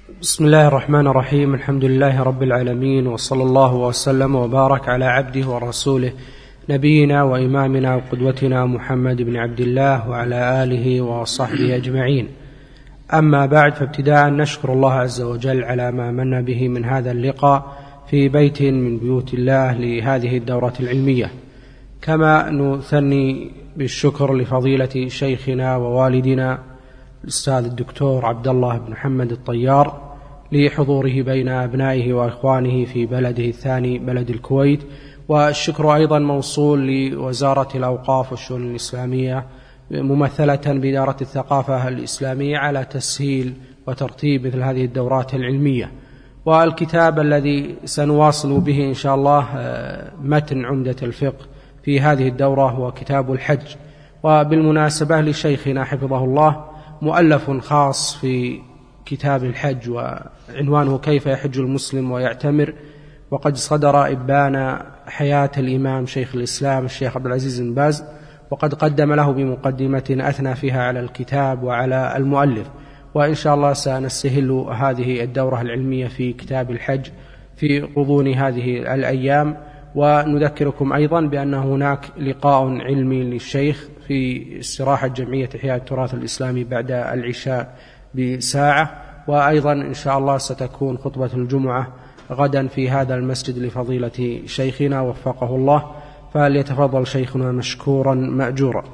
بسم الله الرحمن الرحيم. الحمد لله رب العالمين، وصلى الله وسلم وبارك على عبده ورسوله نبينا وإمامنا وقدوتنا محمد بن عبد الله وعلى آله وصحبه أجمعين. أما بعد، فابتداء نشكر الله عز وجل على ما من به من هذا اللقاء في بيت من بيوت الله لهذه الدورة العلمية، كما نثني بالشكر لفضيلة شيخنا ووالدنا الأستاذ الدكتور عبد الله بن محمد الطيار لحضوره بين أبنائه وإخوانه في بلده الثاني بلد الكويت، والشكر أيضا موصول لوزارة الأوقاف والشؤون الإسلامية ممثلة بإدارة الثقافة الإسلامية على تسهيل وترتيب مثل هذه الدورات العلمية. والكتاب الذي سنواصل به إن شاء الله متن عمدة الفقه في هذه الدورة هو كتاب الحج. وبالمناسبة لشيخنا حفظه الله مؤلف خاص في كتاب الحج وعنوانه كيف يحج المسلم ويعتمر، وقد صدر إبان حياة الإمام شيخ الإسلام الشيخ عبد العزيز بن باز، وقد قدم له بمقدمة أثنى فيها على الكتاب وعلى المؤلف. وإن شاء الله سنستهل هذه الدورة العلمية في كتاب الحج في غضون هذه الأيام. ونذكركم أيضا بأن هناك لقاء علمي للشيخ في استراحة جمعية إحياء التراث الإسلامي بعد العشاء بساعة، وأيضا إن شاء الله ستكون خطبة الجمعة غدا في هذا المسجد لفضيلة شيخنا وفقه الله، فليتفضل شيخنا مشكورا مأجورا.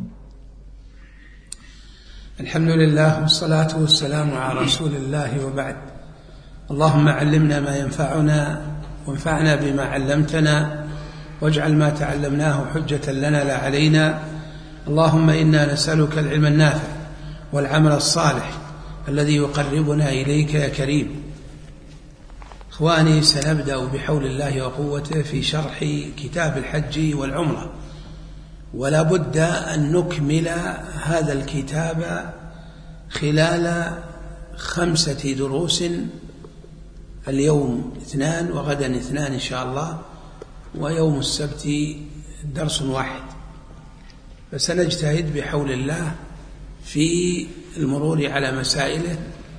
الحمد لله والصلاة والسلام على رسول الله، وبعد. اللهم علمنا ما ينفعنا وانفعنا بما علمتنا، واجعل ما تعلمناه حجة لنا لا علينا. اللهم إنا نسألك العلم النافع والعمل الصالح الذي يقربنا إليك يا كريم. إخواني، سنبدأ بحول الله وقوته في شرح كتاب الحج والعمرة، ولا بد أن نكمل هذا الكتاب خلال 5 دروس، اليوم 2 وغدا 2 إن شاء الله، ويوم السبت درس واحد. فسنجتهد بحول الله في المرور على مسائله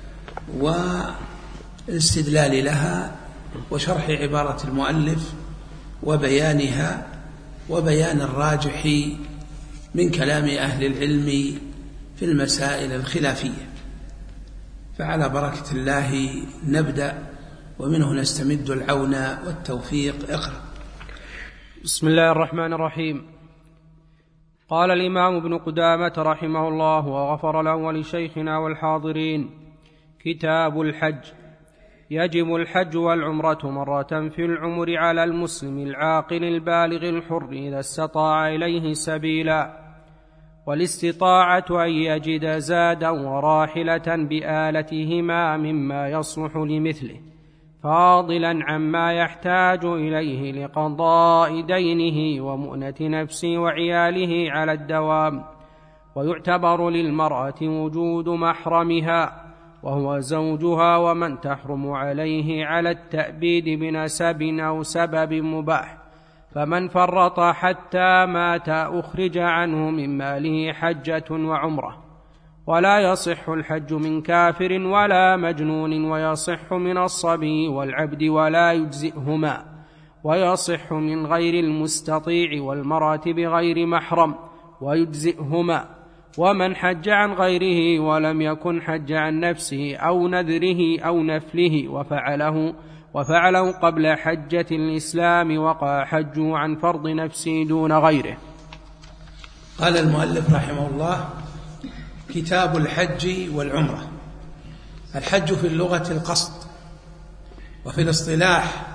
والاستدلال لها وشرح عبارة المؤلف وبيانها وبيان الراجح من كلام أهل العلم في المسائل الخلافية. فعلى بركة الله نبدأ، ومنه نستمد العون والتوفيق. اقرأ. بسم الله الرحمن الرحيم. قال الإمام ابن قدامة رحمه الله وغفر له ولشيخنا والحاضرين: كتاب الحج. يجب الحج والعمرة مرة في العمر على المسلم العاقل البالغ الحر إذا استطاع إليه سبيلا، والاستطاعة أن يجد زادا وراحلة بآلتهما مما يصلح لمثله، فاضلا عما يحتاج إليه لقضاء دينه ومؤنة نفسه وعياله على الدوام. ويعتبر للمرأة وجود محرمها وهو زوجها ومن تحرم عليه على التأبيد بنسب أو سبب مباح، فمن فرط حتى مات أخرج عنه من ماله حجة وعمرة. ولا يصح الحج من كافر ولا مجنون، ويصح من الصبي والعبد ولا يجزئهما، ويصح من غير المستطيع والمرأة بغير محرم ويجزئهما. ومن حج عن غيره ولم يكن حج عن نفسه أو نذره أو نفله وفعله قبل حجة الإسلام وقع حجه عن فرض نفسه دون غيره. قال المؤلف رحمه الله: كتاب الحج والعمرة. الحج في اللغة القصد، وفي الاصطلاح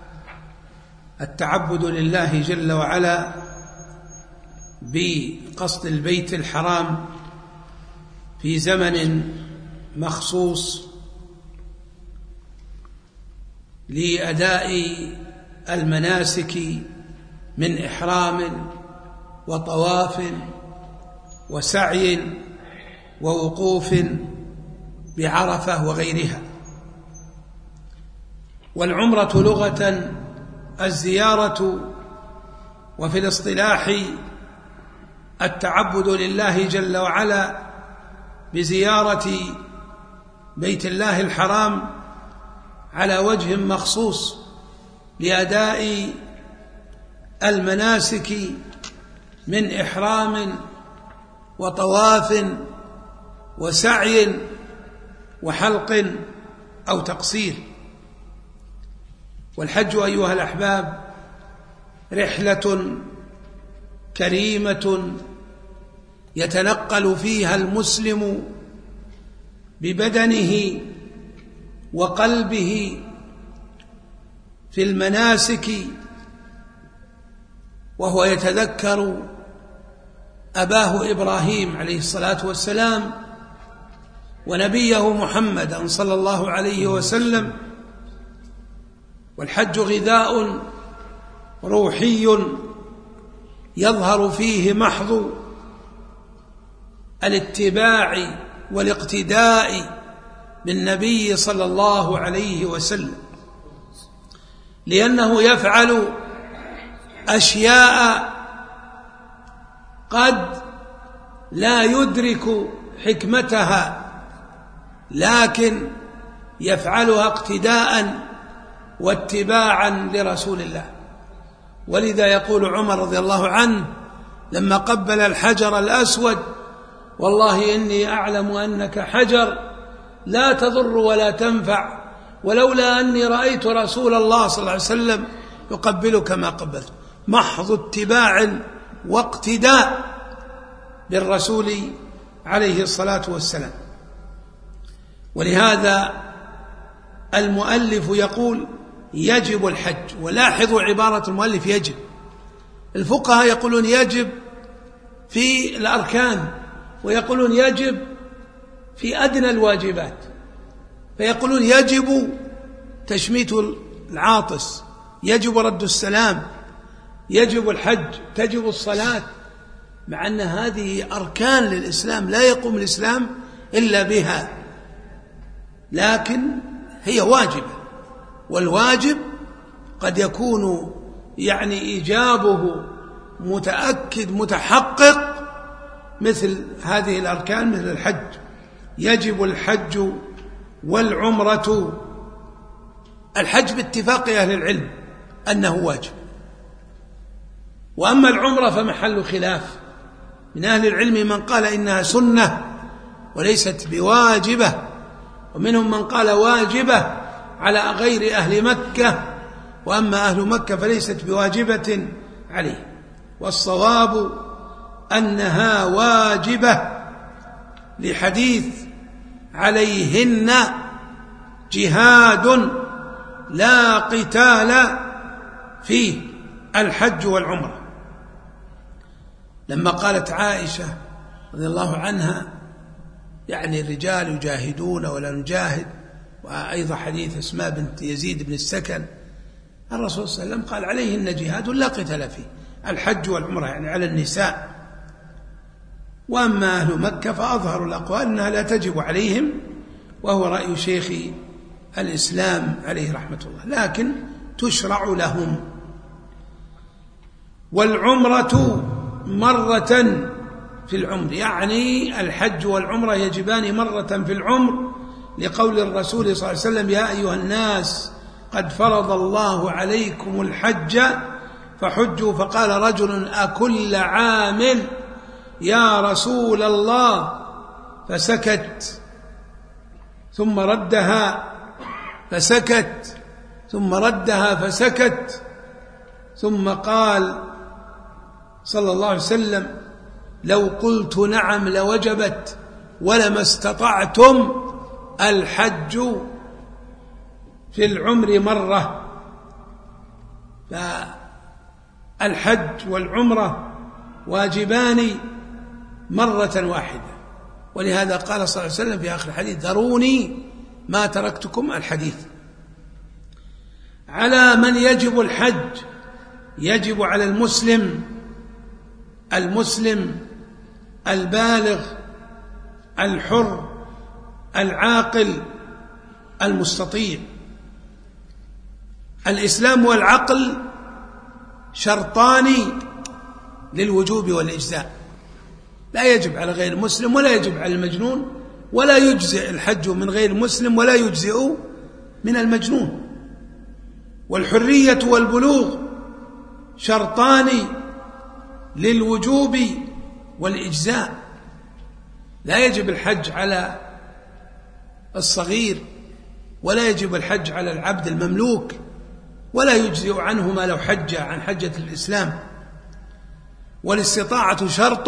التعبد لله جل وعلا بقصد البيت الحرام في زمن مخصوص لأداء المناسك من إحرام وطواف وسعي ووقوف بعرفة وغيرها. والعمرة لغة الزيارة، وفي الاصطلاح التعبد لله جل وعلا بزيارة بيت الله الحرام على وجه مخصوص لأداء المناسك من إحرام وطواف وسعي وحلق أو تقصير. والحج أيها الأحباب رحلة كريمة يتنقل فيها المسلم ببدنه وقلبه في المناسك، وهو يتذكر أباه إبراهيم عليه الصلاة والسلام ونبيه محمدا صلى الله عليه وسلم. والحج غذاء روحي يظهر فيه محض الاتباع والاقتداء بالنبي صلى الله عليه وسلم، لأنه يفعل أشياء قد لا يدرك حكمتها، لكن يفعلها اقتداء واتباعا لرسول الله. ولذا يقول عمر رضي الله عنه لما قبل الحجر الأسود: والله إني أعلم أنك حجر لا تضر ولا تنفع، ولولا أني رأيت رسول الله صلى الله عليه وسلم يقبلك ما قبلت. محض اتباع واقتداء بالرسول عليه الصلاة والسلام. ولهذا المؤلف يقول يجب الحج. ولاحظوا عبارة المؤلف يجب. الفقهاء يقولون يجب في الأركان، ويقولون يجب في أدنى الواجبات، فيقولون يجب تشميت العاطس، يجب رد السلام، يجب الحج، تجب الصلاة، مع أن هذه أركان للإسلام لا يقوم الإسلام إلا بها، لكن هي واجبة. والواجب قد يكون إيجابه متأكد متحقق، مثل هذه الأركان، مثل الحج. يجب الحج والعمرة. الحج باتفاق أهل العلم أنه واجب، وأما العمرة فمحل خلاف. من أهل العلم من قال إنها سنة وليست بواجبة، ومنهم من قال واجبة على غير أهل مكة، وأما أهل مكة فليست بواجبة عليه. والصواب أنها واجبة لحديث عليهن جهاد لا قتال فيه، الحج والعمرة. لما قالت عائشة رضي الله عنها الرجال يجاهدون ولا نجاهد، وأيضا حديث أسماء بنت يزيد بن السكن، الرسول صلى الله عليه وسلم قال عليهن جهاد لا قتال فيه، الحج والعمرة على النساء. وأما أهل مكة فأظهر الأقوال أنها لا تجب عليهم، وهو رأي شيخ الإسلام عليه رحمة الله، لكن تشرع لهم. والعمرة مرة في العمر، الحج والعمرة يجبان مرة في العمر، لقول الرسول صلى الله عليه وسلم: يا أيها الناس قد فرض الله عليكم الحج فحجوا. فقال رجل: أكل عام يا رسول الله؟ فسكت، ثم ردها فسكت، ثم ردها فسكت، ثم قال صلى الله عليه وسلم: لو قلت نعم لوجبت ولما استطعتم، الحج في العمر مرة. فالحج والعمرة واجبان مرة واحدة. ولهذا قال صلى الله عليه وسلم في آخر الحديث: ذروني ما تركتكم. الحديث على من يجب الحج، يجب على المسلم البالغ الحر العاقل المستطيع. الإسلام والعقل شرطان للوجوب والإجزاء، لا يجب على غير المسلم ولا يجب على المجنون ولا يجزئ الحج من غير مسلم ولا يجزئ من المجنون. والحرية والبلوغ شرطان للوجوب والإجزاء، لا يجب الحج على الصغير ولا يجب الحج على العبد المملوك، ولا يجزئ عنهما لو حج عن حجة الإسلام. والاستطاعة شرط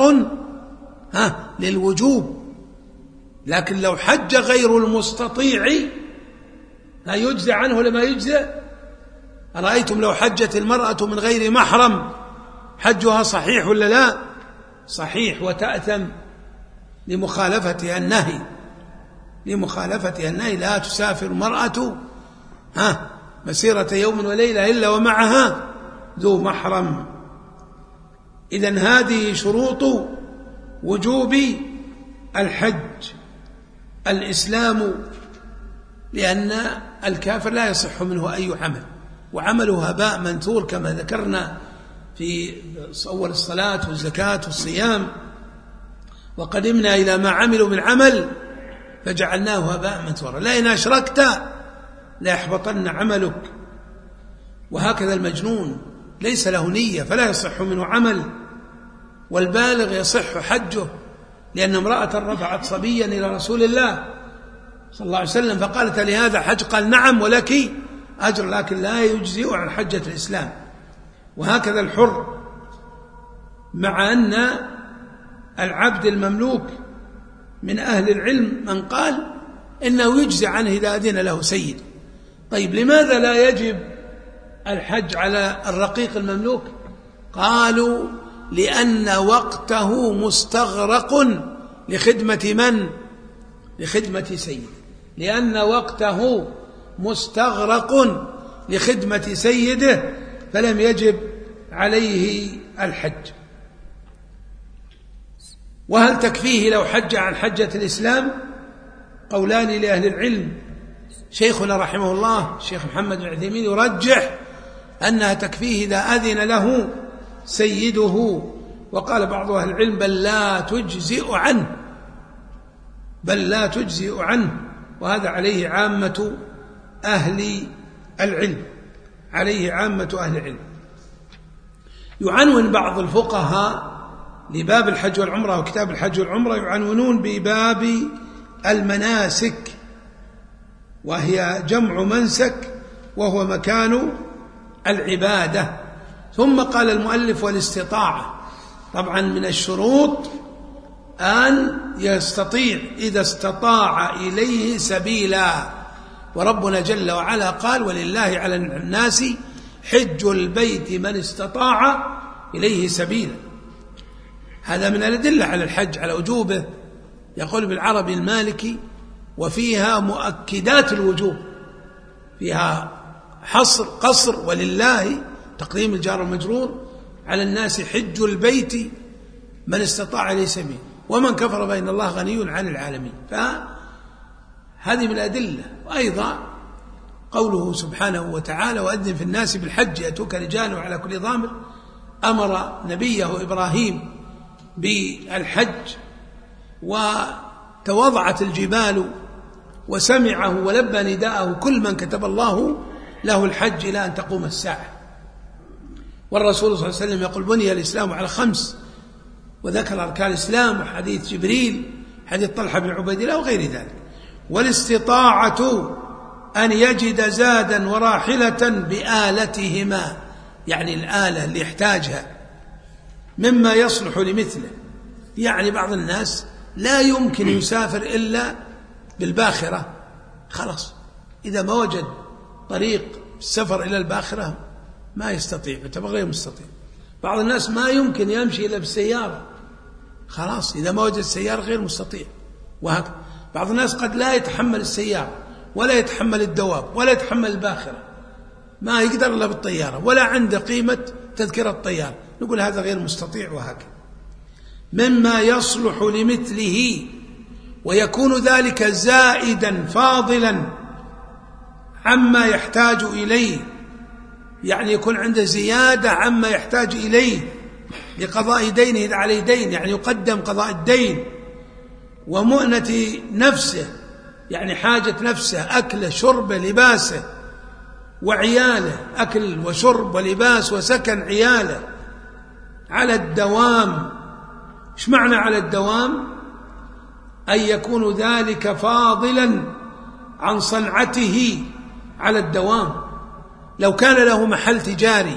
للوجوب، لكن لو حج غير المستطيع لا يجزى عنه لما يجزى. أرأيتم لو حجت المرأة من غير محرم حجها صحيح ولا لا؟ صحيح، وتأثم لمخالفتها النهي. لا تسافر المرأة مسيرة يوم وليلة إلا ومعها ذو محرم. إذن هذه شروط وجوب الحج: الإسلام، لأن الكافر لا يصح منه أي عمل، وعمله هباء منثور كما ذكرنا في أول الصلاة والزكاة والصيام: وقدمنا إلى ما عملوا من عمل فجعلناه هباء منثورا، لئن أشركت ليحبطن عملك. وهكذا المجنون ليس له نية فلا يصح منه عمل، والبالغ يصح حجه، لأن امرأة رفعت صبيا إلى رسول الله صلى الله عليه وسلم فقالت: لهذا حج؟ قال: نعم ولك أجر، لكن لا يجزئ عن حجة الإسلام. وهكذا الحر، مع أن العبد المملوك من أهل العلم من قال إنه يجزئ عنه إذا أذن له سيد. طيب لماذا لا يجب الحج على الرقيق المملوك؟ قالوا: لأن وقته مستغرق لخدمة من؟ لخدمة سيد. لأن وقته مستغرق لخدمة سيده فلم يجب عليه الحج. وهل تكفيه لو حج عن حجة الإسلام؟ قولان لأهل العلم. شيخنا رحمه الله الشيخ محمد بن عثيمين يرجح أنها تكفيه إذا أذن له سيده، وقال بعض أهل العلم: بل لا تجزئ عنه، وهذا عليه عامة أهل العلم. يعنون بعض الفقهاء لباب الحج والعمرة وكتاب الحج والعمرة، يعنونون بباب المناسك، وهي جمع منسك وهو مكان العبادة. ثم قال المؤلف: والاستطاعة. طبعا من الشروط أن يستطيع، إذا استطاع إليه سبيلا، وربنا جل وعلا قال: ولله على الناس حج البيت من استطاع إليه سبيلا. هذا من الأدلة على الحج على وجوبه. يقول بالعربي المالكي: وفيها مؤكدات الوجوب، فيها قصر ولله تقديم الجار والمجرور، على الناس حج البيت من استطاع إليه سبيلا، ومن كفر فإن الله غني عن العالمين. فهذه من الأدلة. وأيضا قوله سبحانه وتعالى: وأذن في الناس بالحج يأتوك رجال وعلى كل ضامر. أمر نبيه إبراهيم بالحج، وتوضعت الجبال وسمعه ولبى نداءه كل من كتب الله له الحج إلى أن تقوم الساعة. والرسول صلى الله عليه وسلم يقول: بني الإسلام على 5، وذكر أركان الإسلام وحديث جبريل، حديث طلحة بن عبيد الله وغير ذلك. والاستطاعة أن يجد زادا وراحلة بآلتهما، يعني الآلة اللي يحتاجها مما يصلح لمثله. يعني بعض الناس لا يمكن يسافر إلا بالباخرة، خلاص إذا ما وجد طريق السفر إلى الباخرة ما يستطيع، يعتبر غير مستطيع. بعض الناس ما يمكن يمشي إلا بالسيارة، خلاص إذا ما وجد السيارة غير مستطيع. وهكذا بعض الناس قد لا يتحمل السيارة ولا يتحمل الدواب ولا يتحمل الباخرة، ما يقدر إلا بالطيارة، ولا عنده قيمة تذكرة الطيارة، نقول هذا غير مستطيع. وهكذا مما يصلح لمثله، ويكون ذلك زائدا فاضلا عما يحتاج إليه، يعني يكون عنده زيادة عما يحتاج إليه لقضاء دينه إذا عليه دين، يعني يقدم قضاء الدين ومؤنة نفسه، يعني حاجة نفسه، أكله شربه لباسه وعياله، أكل وشرب ولباس وسكن عياله على الدوام. إيش معنى على الدوام؟ أن يكون ذلك فاضلا عن صنعته على الدوام. لو كان له محل تجاري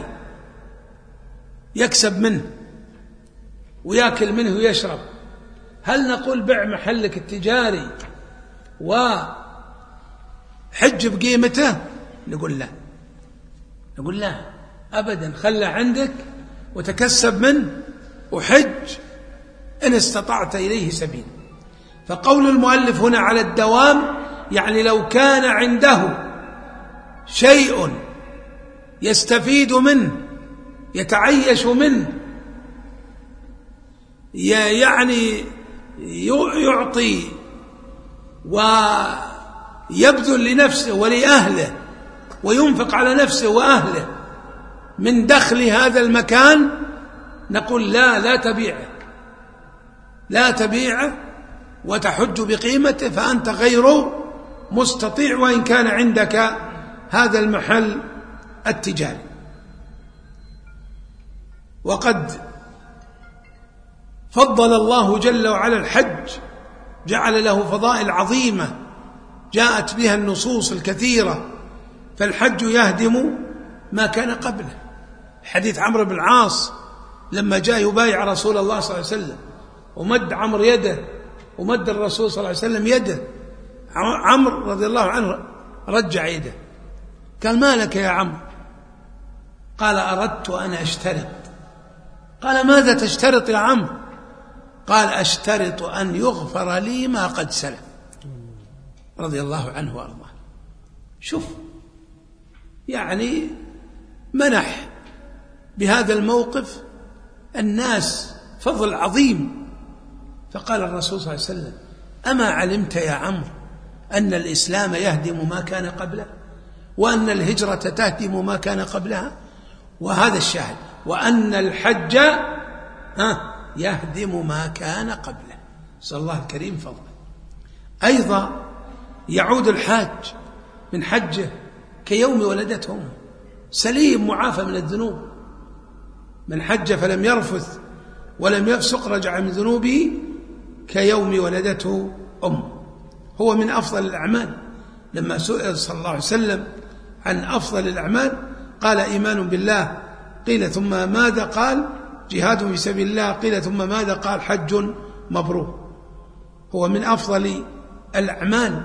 يكسب منه ويأكل منه ويشرب، هل نقول بع محلك التجاري وحج بقيمته؟ نقول لا، نقول لا أبدا، خله عندك وتكسب منه وحج إن استطعت إليه سبيل. فقول المؤلف هنا على الدوام يعني لو كان عنده شيء يستفيد منه يتعيش منه، يعني يعطي ويبذل لنفسه ولأهله وينفق على نفسه وأهله من دخل هذا المكان، نقول لا تبيعه، لا تبيعه وتحج بقيمته، فأنت غير مستطيع وإن كان عندك هذا المحل التجاري. وقد فضل الله جل وعلا الحج، جعل له فضائل عظيمة جاءت بها النصوص الكثيرة، فالحج يهدم ما كان قبله. حديث عمرو بن العاص لما جاء يبايع رسول الله صلى الله عليه وسلم ومد عمرو يده ومد الرسول صلى الله عليه وسلم يده، عمرو رضي الله عنه رجع يده، قال ما لك يا عمرو؟ قال أردت أن أشترط. قال ماذا تشترط يا عمرو؟ قال أشترط أن يغفر لي ما قد سلف، رضي الله عنه وأرضاه. شوف يعني منح بهذا الموقف الناس فضل عظيم. فقال الرسول صلى الله عليه وسلم أما علمت يا عمرو أن الإسلام يهدم ما كان قبله، وأن الهجرة تهدم ما كان قبلها؟ وهذا الشاهد، وأن الحج يهدم ما كان قبله. صلى الله الكريم فضله. أيضا يعود الحاج من حجه كيوم ولدته أمه، سليم معافى من الذنوب. من حج فلم يرفث ولم يفسق رجع من ذنوبه كيوم ولدته أمه. هو من أفضل الأعمال. لما سئل صلى الله عليه وسلم عن أفضل الأعمال قال إيمان بالله، قيل ثم ماذا؟ قال جهاد في سبيل الله، قيل ثم ماذا؟ قال حج مبرور. هو من أفضل الأعمال،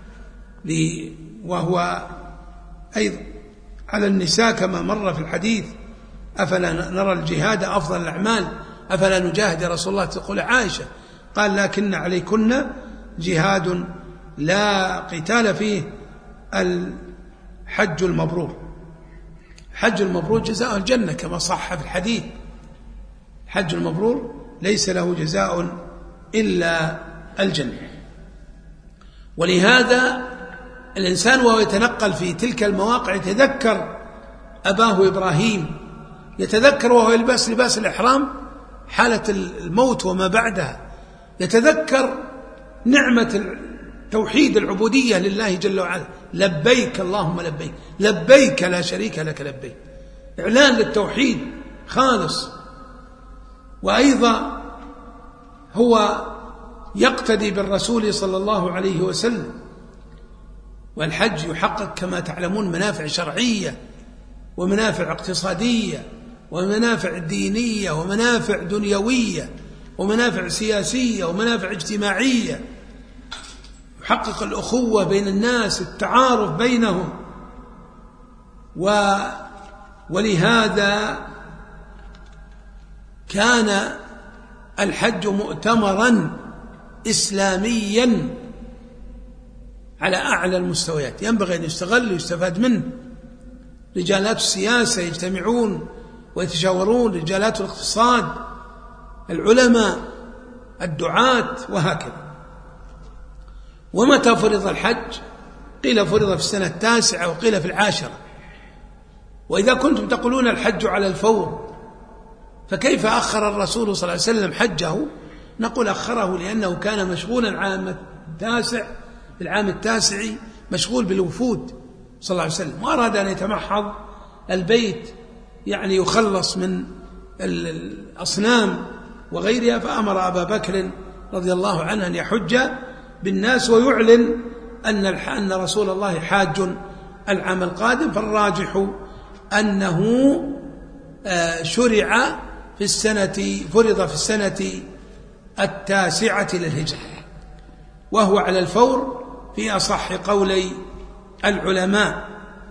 وهو أيضا على النساء كما مر في الحديث أفلا نرى الجهاد أفضل الأعمال أفلا نجاهد يا رسول الله؟ تقول عائشة، قال لكن عليكن جهاد لا قتال فيه الحج المبرور. حج المبرور جزاء الجنة كما صح في الحديث، حج المبرور ليس له جزاء إلا الجنة. ولهذا الإنسان وهو يتنقل في تلك المواقع يتذكر أباه إبراهيم، يتذكر وهو يلبس لباس الإحرام حالة الموت وما بعدها، يتذكر نعمة توحيد العبودية لله جل وعلا، لبيك اللهم لبيك، لبيك لا شريك لك لبيك، إعلان للتوحيد خالص. وأيضا هو يقتدي بالرسول صلى الله عليه وسلم. والحج يحقق كما تعلمون منافع شرعية ومنافع اقتصادية ومنافع دينية ومنافع دنيوية ومنافع سياسية ومنافع اجتماعية، يحقق الأخوة بين الناس، التعارف بينهم. ولهذا كان الحج مؤتمرا إسلاميا على أعلى المستويات، ينبغي أن يستغل ويستفاد منه. رجالات السياسة يجتمعون ويتشاورون، رجالات الاقتصاد، العلماء، الدعاة، وهكذا. ومتى فرض الحج؟ قيل فرض في السنة 9 وقيل في 10. وإذا كنتم تقولون الحج على الفور، فكيف أخر الرسول صلى الله عليه وسلم حجه نقول أخره لأنه كان مشغولا في العام التاسع مشغول بالوفود صلى الله عليه وسلم، وأراد أن يتمحض البيت يعني يخلص من الأصنام وغيرها، فأمر أبا بكر رضي الله عنه أن يحج بالناس ويعلن أن رسول الله حاج العام القادم. فالراجح أنه فرض في السنة 9 للهجرة، وهو على الفور في أصح قولي العلماء،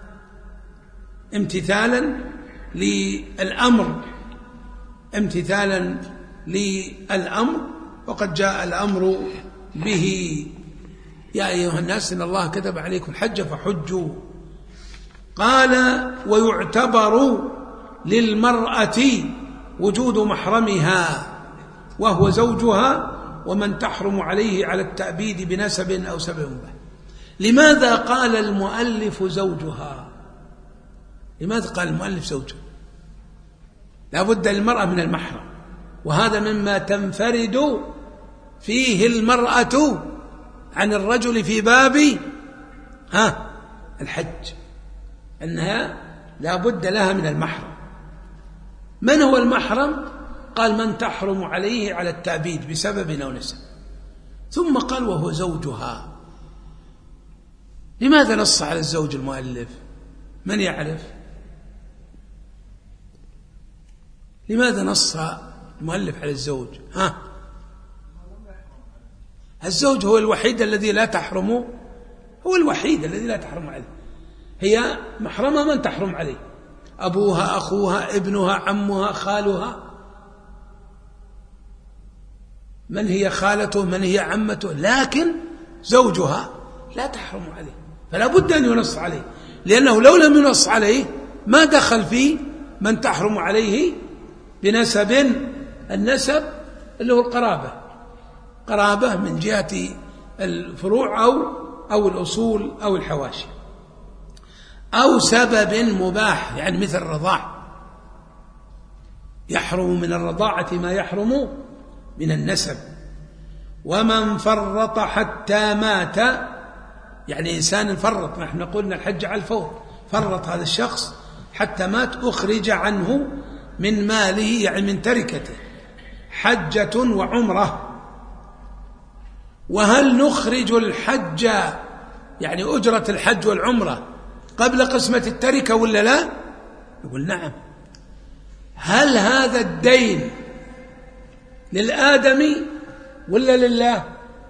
امتثالا للأمر، وقد جاء الأمر به: يا أيها الناس إن الله كتب عليكم الحج فحجوا. قال: ويعتبر للمرأة وجود محرمها وهو زوجها ومن تحرم عليه على التأبيد بنسب أو سبب مباح. لماذا قال المؤلف زوجها؟ لماذا قال المؤلف زوجها؟ لا بد للمرأة من المحرم، وهذا مما تنفرد فيه المرأة عن الرجل في باب الحج، أنها لا بد لها من المحرم. من هو المحرم؟ قال: من تحرم عليه على التأبيد بسبب أو نسب. ثم قال: وهو زوجها. لماذا نص على الزوج المؤلف؟ من يعرف؟ لماذا نص المؤلف على الزوج؟ الزوج هو الوحيد الذي لا تحرم، عليه. هي محرمة من تحرم عليه: أبوها، أخوها، ابنها، عمها، خالها. من هي خالته؟ من هي عمته؟ لكن زوجها لا تحرم عليه، فلا بد أن ينص عليه، لأنه لو لم ينص عليه ما دخل في من تحرم عليه بنسب. النسب اللي هو قرابة من جهة الفروع أو الأصول أو الحواشي، أو سبب مباح، يعني مثل الرضاع، يحرم من الرضاعة ما يحرم من النسب. ومن فرط حتى مات، يعني إنسان فرط، نحن نقول أن الحج على الفور، فرط هذا الشخص حتى مات، أخرج عنه من ماله، يعني من تركته، حجة وعمرة. وهل نخرج الحج، يعني أجرة الحج والعمرة، قبل قسمة التركة ولا لا؟ نقول نعم. هل هذا الدين للآدمي ولا لله؟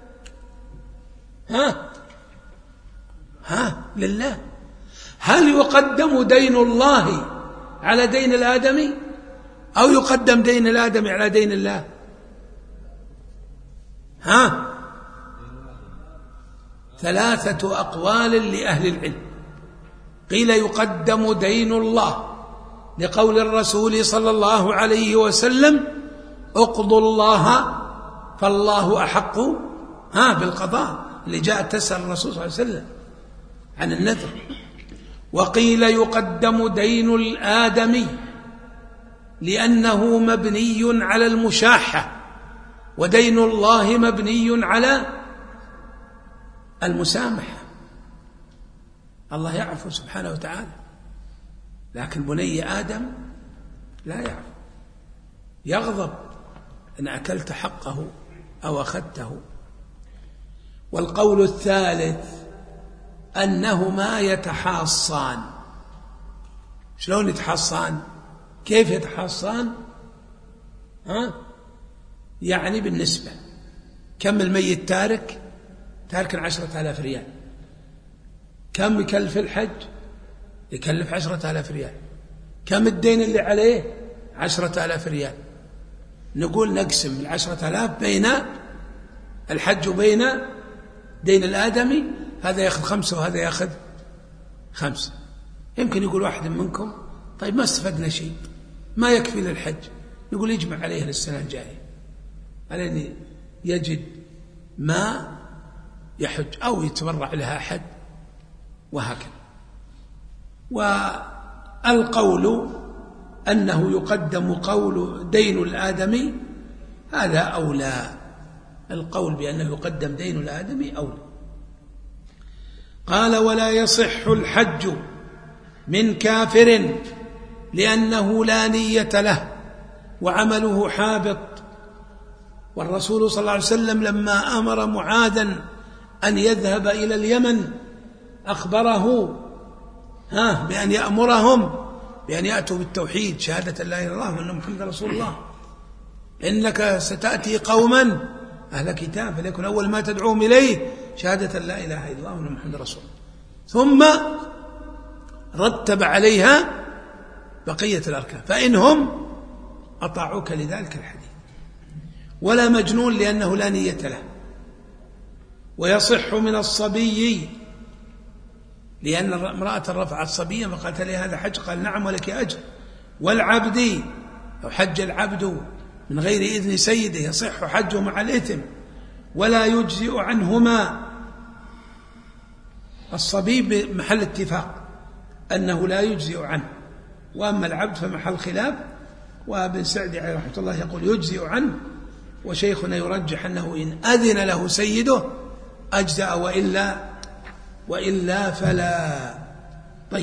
لله. هل يقدم دين الله على دين الآدمي، أو يقدم دين الآدمي على دين الله؟ ثلاثة أقوال لأهل العلم. قيل يقدم دين الله لقول الرسول صلى الله عليه وسلم: اقضوا الله فالله أحق بالقضاء، اللي جاء تسأل الرسول صلى الله عليه وسلم عن النذر. وقيل يقدم دين الآدمي لأنه مبني على المشاحة، ودين الله مبني على المسامحة. الله يعفو سبحانه وتعالى، لكن بني آدم لا يعفو، يغضب إن أكلت حقه أو أخذته. والقول الثالث أنهما يتحاصان. شلون يتحاصان؟ كيف يتحاصان؟ يعني بالنسبة، كم الميت تارك 10,000 ريال، كم يكلف الحج؟ يكلف 10,000 ريال. كم الدين اللي عليه؟ 10,000 ريال. نقول نقسم 10,000 بين الحج وبين دين الآدمي، هذا يأخذ 5 وهذا يأخذ 5. يمكن يقول واحد منكم: طيب ما استفدنا شيء، ما يكفي للحج. نقول يجمع عليها للسنة الجاية، على يجد ما يحج أو يتبرع لها حد، وهكذا. والقول أنه يقدم قول دين الآدمي هذا أولى، القول بأنه يقدم دين الآدمي أولى. قال: ولا يصح الحج من كافر لأنه لا نية له وعمله حابط. والرسول صلى الله عليه وسلم لما أمر معاذا أن يذهب إلى اليمن أخبره بأن يأمرهم بأن يأتوا بالتوحيد، شهادة لا إله إلا الله وأن محمد رسول الله. إنك ستأتي قوما أهل كتاب فليكن أول ما تدعوهم إليه شهادة لا إله إلا الله وأن محمد رسول الله. ثم رتب عليها بقية الأركان: فإنهم أطاعوك لذلك الحديث. ولا مجنون لأنه لا نية له. ويصح من الصبي لأن امرأة رفعت صبيا فقالت لي هذا حج، قال: نعم ولك أجر. والعبد لو حج العبد من غير إذن سيده يصح حجه مع الإثم ولا يجزئ عنهما. الصبي بمحل اتفاق أنه لا يجزئ عنه، وأما العبد فمحل خلاف. وابن سعدي عليه رحمة الله يقول يجزئ عنه، وشيخنا يرجح أنه إن أذن له سيده أجزأ وإلا فلا. طيب،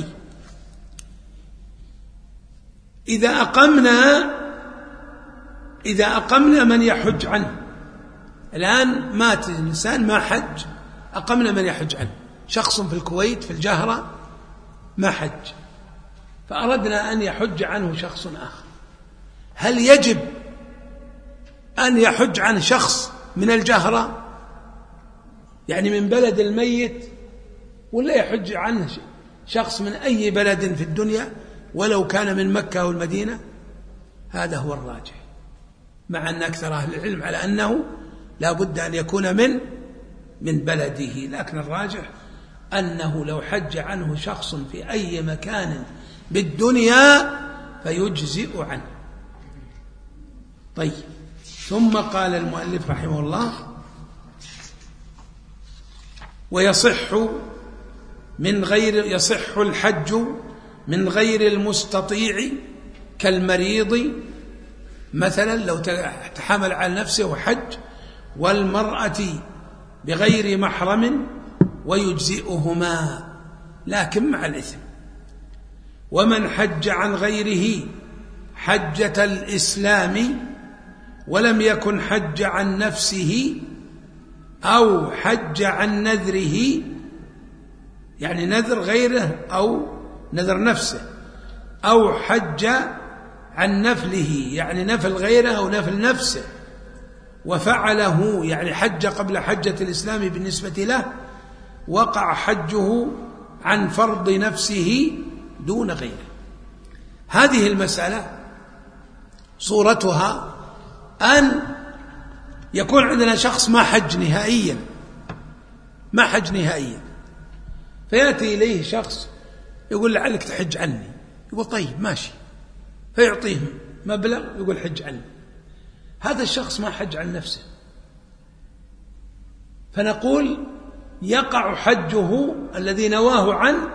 إذا أقمنا من يحج عنه. الآن مات الإنسان ما حج، أقمنا من يحج عنه. شخص في الكويت في الجهرة ما حج، فأردنا أن يحج عنه شخص آخر. هل يجب أن يحج عن شخص من الجهرة يعني من بلد الميت، ولا يحج عنه شخص من أي بلد في الدنيا ولو كان من مكة أو المدينة؟ هذا هو الراجح، مع أن أكثر أهل العلم على أنه لا بد أن يكون من بلده، لكن الراجح أنه لو حج عنه شخص في أي مكان بالدنيا فيجزئ عنه. طيب، ثم قال المؤلف رحمه الله: ويصح الحج من غير المستطيع كالمريض مثلا لو تحمل على نفسه وحج، والمرأة بغير محرم، ويجزئهما لكن مع الإثم. ومن حج عن غيره حجة الإسلام ولم يكن حج عن نفسه أو حج عن نذره، يعني نذر غيره أو نذر نفسه، أو حج عن نفله يعني نفل غيره أو نفل نفسه، وفعله يعني حج قبل حجة الإسلام بالنسبة له، وقع حجه عن فرض نفسه دون غيره. هذه المسألة صورتها أن يكون عندنا شخص ما حج نهائيا، فيأتي إليه شخص يقول لعلك تحج عني، يقول طيب ماشي، فيعطيه مبلغ يقول حج عني. هذا الشخص ما حج عن نفسه، فنقول يقع حجه الذي نواه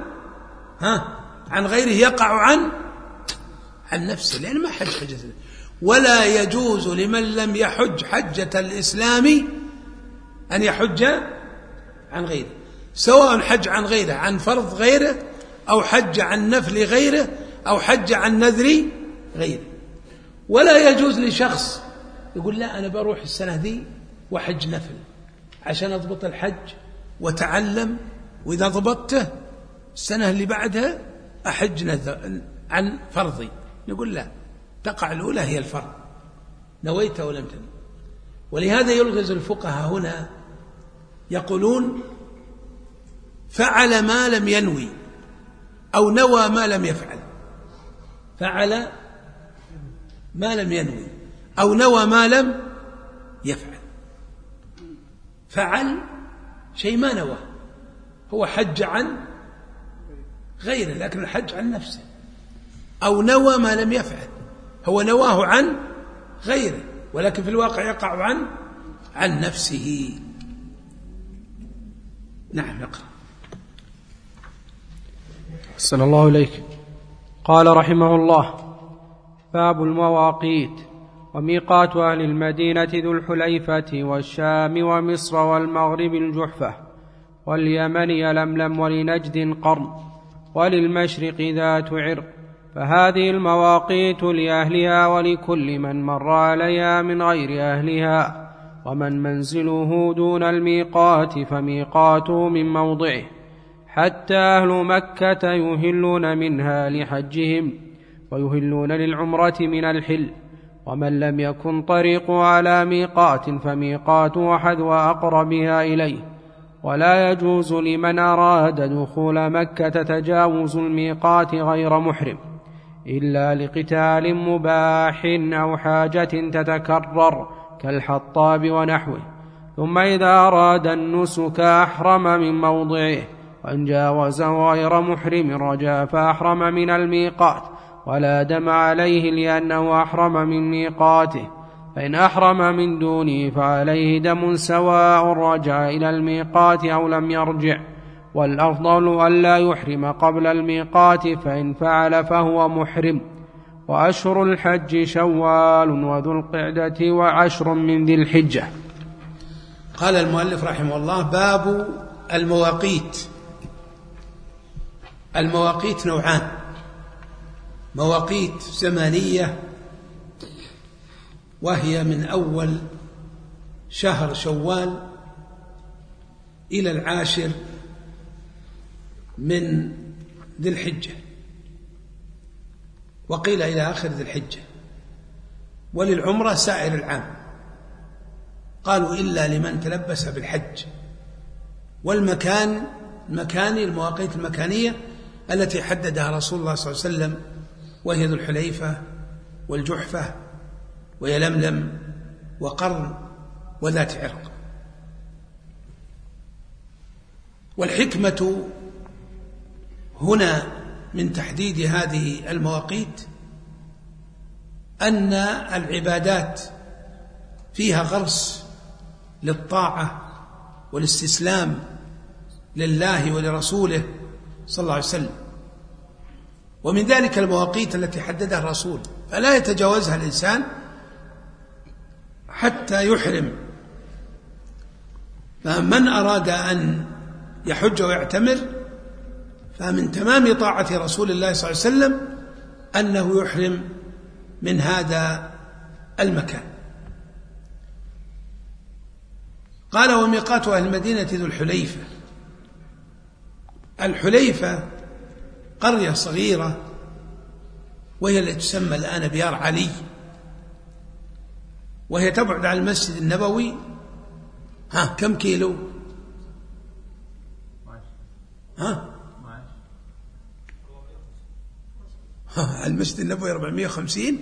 عن غيره، يقع عن نفسه لأنه ما حج حجة. ولا يجوز لمن لم يحج حجة الإسلام أن يحج عن غيره، سواء حج عن غيره عن فرض غيره، أو حج عن نفل غيره، أو حج عن نذر غيره. ولا يجوز لشخص يقول لا أنا بروح السنة دي وحج نفل عشان أضبط الحج وتعلم، وإذا ضبطته السنة اللي بعدها أحج نذر عن فرضي. نقول لا، تقع الأولى هي الفرض، نويت ولم تنوي. ولهذا يلغز الفقهاء هنا يقولون فعل ما لم ينوي أو نوى ما لم يفعل. فعل ما لم ينوي أو نوى ما لم يفعل. فعل شيء ما نوى، هو حج عن غيره لكن الحج عن نفسه، أو نوى ما لم يفعل، هو نواه عن غيره ولكن في الواقع يقع عن نفسه. نعم، نقرأ. أحسن الله إليك. قال رحمه الله: باب المواقيت. وميقات أهل المدينة ذو الحليفة والشام ومصر والمغرب الجحفة واليمن يلملم ولنجد قرن وللمشرق ذات عرق. فهذه المواقيت لأهلها ولكل من مر عليها من غير أهلها. ومن منزله دون الميقات فميقاته من موضعه، حتى أهل مكة يهلون منها لحجهم ويهلون للعمرة من الحل. ومن لم يكن طريقه على ميقات فميقاته حذو أقربها إليه. ولا يجوز لمن أراد دخول مكة تجاوز الميقات غير محرم إلا لقتال مباح أو حاجة تتكرر كالحطاب ونحوه. ثم إذا أراد النسك أحرم من موضعه، وإن جاوزه غير محرم رجع فأحرم من الميقات ولا دم عليه لأنه أحرم من ميقاته. فإن أحرم من دونه فعليه دم سواء رجع إلى الميقات أو لم يرجع. والأفضل ألا يحرم قبل الميقات، فإن فعل فهو محرم. وأشهر الحج شوال وذو القعدة وعشر من ذي الحجة. قال المؤلف رحمه الله: باب المواقيت. المواقيت نوعان: مواقيت زمانية وهي من أول شهر شوال إلى 10 من ذي الحجة، وقيل إلى آخر ذي الحجة. وللعمرة سائر العام، قالوا إلا لمن تلبس بالحج. المكاني المواقيت المكانية التي حددها رسول الله صلى الله عليه وسلم، وهي ذو الحليفة والجحفة ويلملم وقرن وذات عرق. والحكمة هنا من تحديد هذه المواقيت أن العبادات فيها غرس للطاعة والاستسلام لله ولرسوله صلى الله عليه وسلم، ومن ذلك المواقيت التي حددها الرسول، فلا يتجاوزها الإنسان حتى يحرم. فمن أراد أن يحج ويعتمر فمن تمام طاعة رسول الله صلى الله عليه وسلم أنه يحرم من هذا المكان. قال: وميقات أهل المدينة ذو الحليفة. الحليفة قرية صغيرة وهي التي تسمى الآن بيار علي، وهي تبعد عن المسجد النبوي كم كيلو؟ المسجد النبوي 450.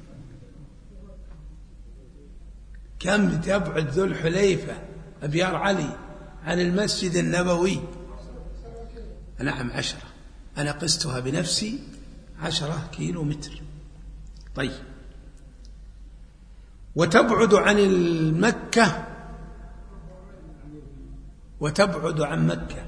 كم تبعد ذو الحليفة بيار علي عن المسجد النبوي؟ نعم 10. أنا قستها بنفسي 10 كيلو متر. طيب، وتبعد عن المكة، وتبعد عن مكة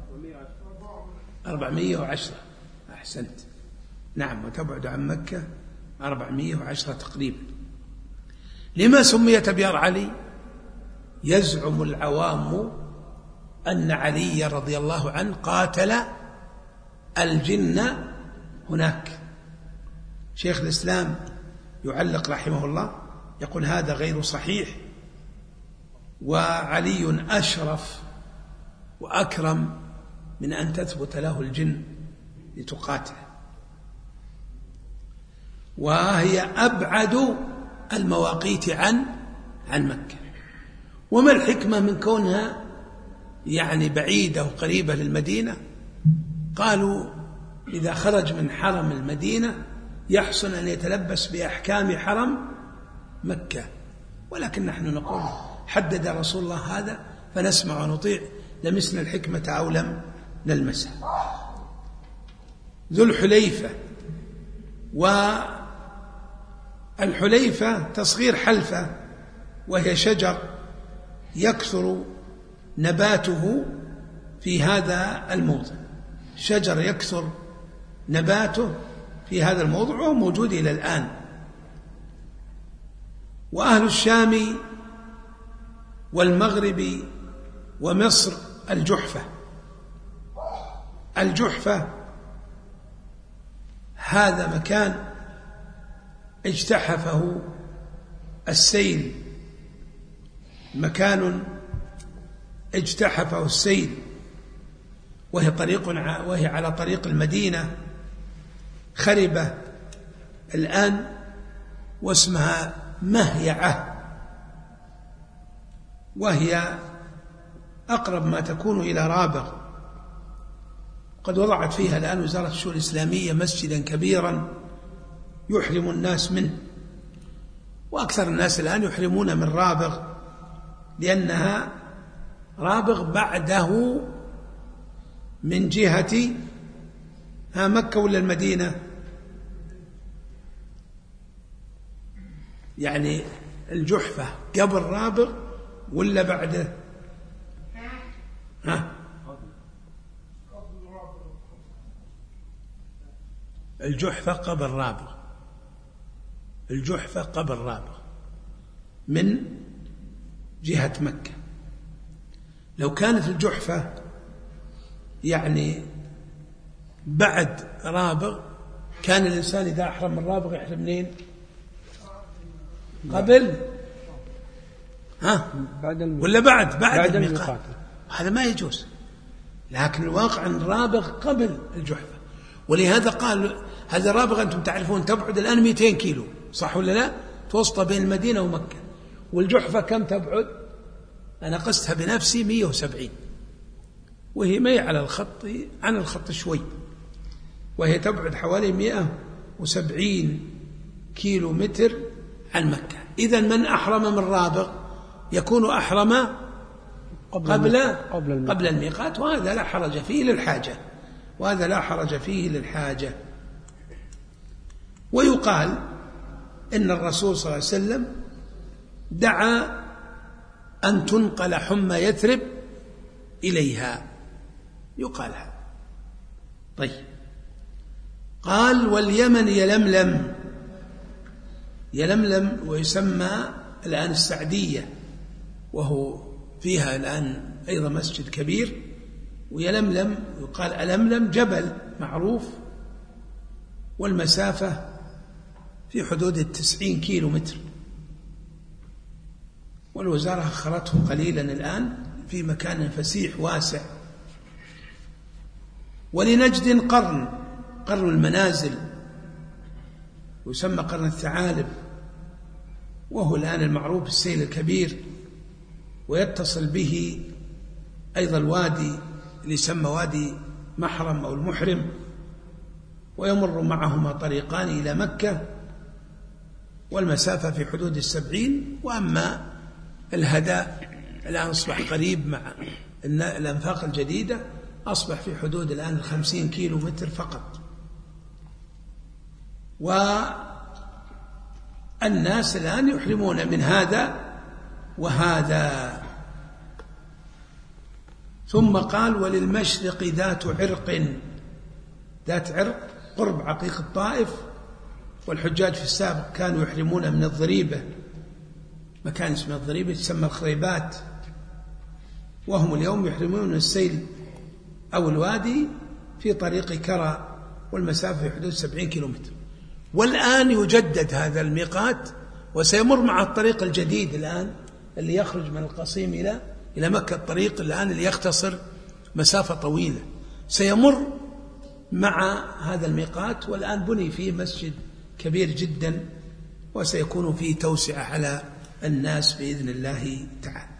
410. أحسنت، نعم، وتبعد عن مكة 410 تقريبا. لما سميت بيار علي؟ يزعم العوام أن علي رضي الله عنه قاتل الجن هناك. شيخ الإسلام يعلق رحمه الله يقول: هذا غير صحيح، وعلي أشرف وأكرم من أن تثبت له الجن لتقاتل، وهي أبعد المواقيت عن مكة. وما الحكمة من كونها يعني بعيدة وقريبة للمدينة؟ قالوا: إذا خرج من حرم المدينة يحسن أن يتلبس بأحكام حرم مكة، ولكن نحن نقول حدد رسول الله هذا فنسمع ونطيع، لمسنا الحكمة أو لم نلمسها. ذو الحليفة، والحليفة تصغير حلفة، وهي شجر يكثر نباته في هذا الموضع. شجر يكثر نباته في هذا الموضع وهو موجود إلى الآن. وأهل الشام والمغرب ومصر الجحفة. الجحفة هذا مكان اجتحفه السيل، مكان اجتحفه السيل، وهي على طريق المدينة، خربة الآن، واسمها مهيعة، وهي أقرب ما تكون إلى رابغ. قد وضعت فيها الآن وزارة الشؤون الإسلامية مسجدا كبيرا يحرم الناس منه، وأكثر الناس الآن يحرمون من رابغ، لأنها رابغ بعده من جهة مكة ولا المدينة، يعني الجحفة قبل رابغ ولا بعده؟ الجحفة قبل رابغ، الجحفة قبل رابغ من جهة مكة. لو كانت الجحفة يعني بعد رابغ، كان الإنسان إذا أحرم من رابغ يحرم منين؟ قبل ولا بعد الميقات؟ هذا ما يجوز. لكن الواقع أن رابغ قبل الجحفة، ولهذا قال هذا رابغ أنتم تعرفون تبعد الآن 200 كيلو، صح ولا لا؟ توسط بين المدينة ومكة. والجحفة كم تبعد؟ أنا قستها بنفسي 170، وهي ما على الخط، عن الخط شوي، وهي تبعد حوالي 170 كيلو متر عن مكة. إذن من أحرم من رابغ يكون أحرم قبل الميقات، وهذا لا حرج فيه للحاجة، وهذا لا حرج فيه للحاجة. ويقال إن الرسول صلى الله عليه وسلم دعا أن تنقل حمى يثرب إليها، يقال هذا. طيب، قال واليمن يلملم، يلملم ويسمى الآن السعدية، وهو فيها الآن أيضا مسجد كبير. ويلملم يقال ألملم جبل معروف، والمسافة في حدود 90 كيلو متر، والوزارة أخرته قليلا الآن في مكان فسيح واسع. ولنجد قرن المنازل، ويسمى قرن الثعالب، وهو الآن المعروف بالسيل الكبير، ويتصل به أيضا الوادي اللي يسمى وادي محرم أو المحرم، ويمر معهما طريقان إلى مكة، والمسافة في حدود 70. وأما الهداء الآن أصبح قريب مع الأنفاق الجديدة، أصبح في حدود الآن 50 كيلو متر فقط. والناس الآن يحرمون من هذا وهذا. ثم قال وللمشرق ذات عرق، ذات عرق قرب عقيق الطائف، والحجاج في السابق كانوا يحرمون من الضريبة، مكان اسمه الضريبة تسمى الخريبات، وهم اليوم يحرمون من السيل أو الوادي في طريق كرى، والمسافة في حدود 70 كيلومتر. والآن يجدد هذا الميقات، وسيمر مع الطريق الجديد الآن اللي يخرج من القصيم إلى مكة، الطريق الآن اللي يختصر مسافة طويلة، سيمر مع هذا الميقات. والآن بني فيه مسجد كبير جدا، وسيكون فيه توسعة على الناس بإذن الله تعالى.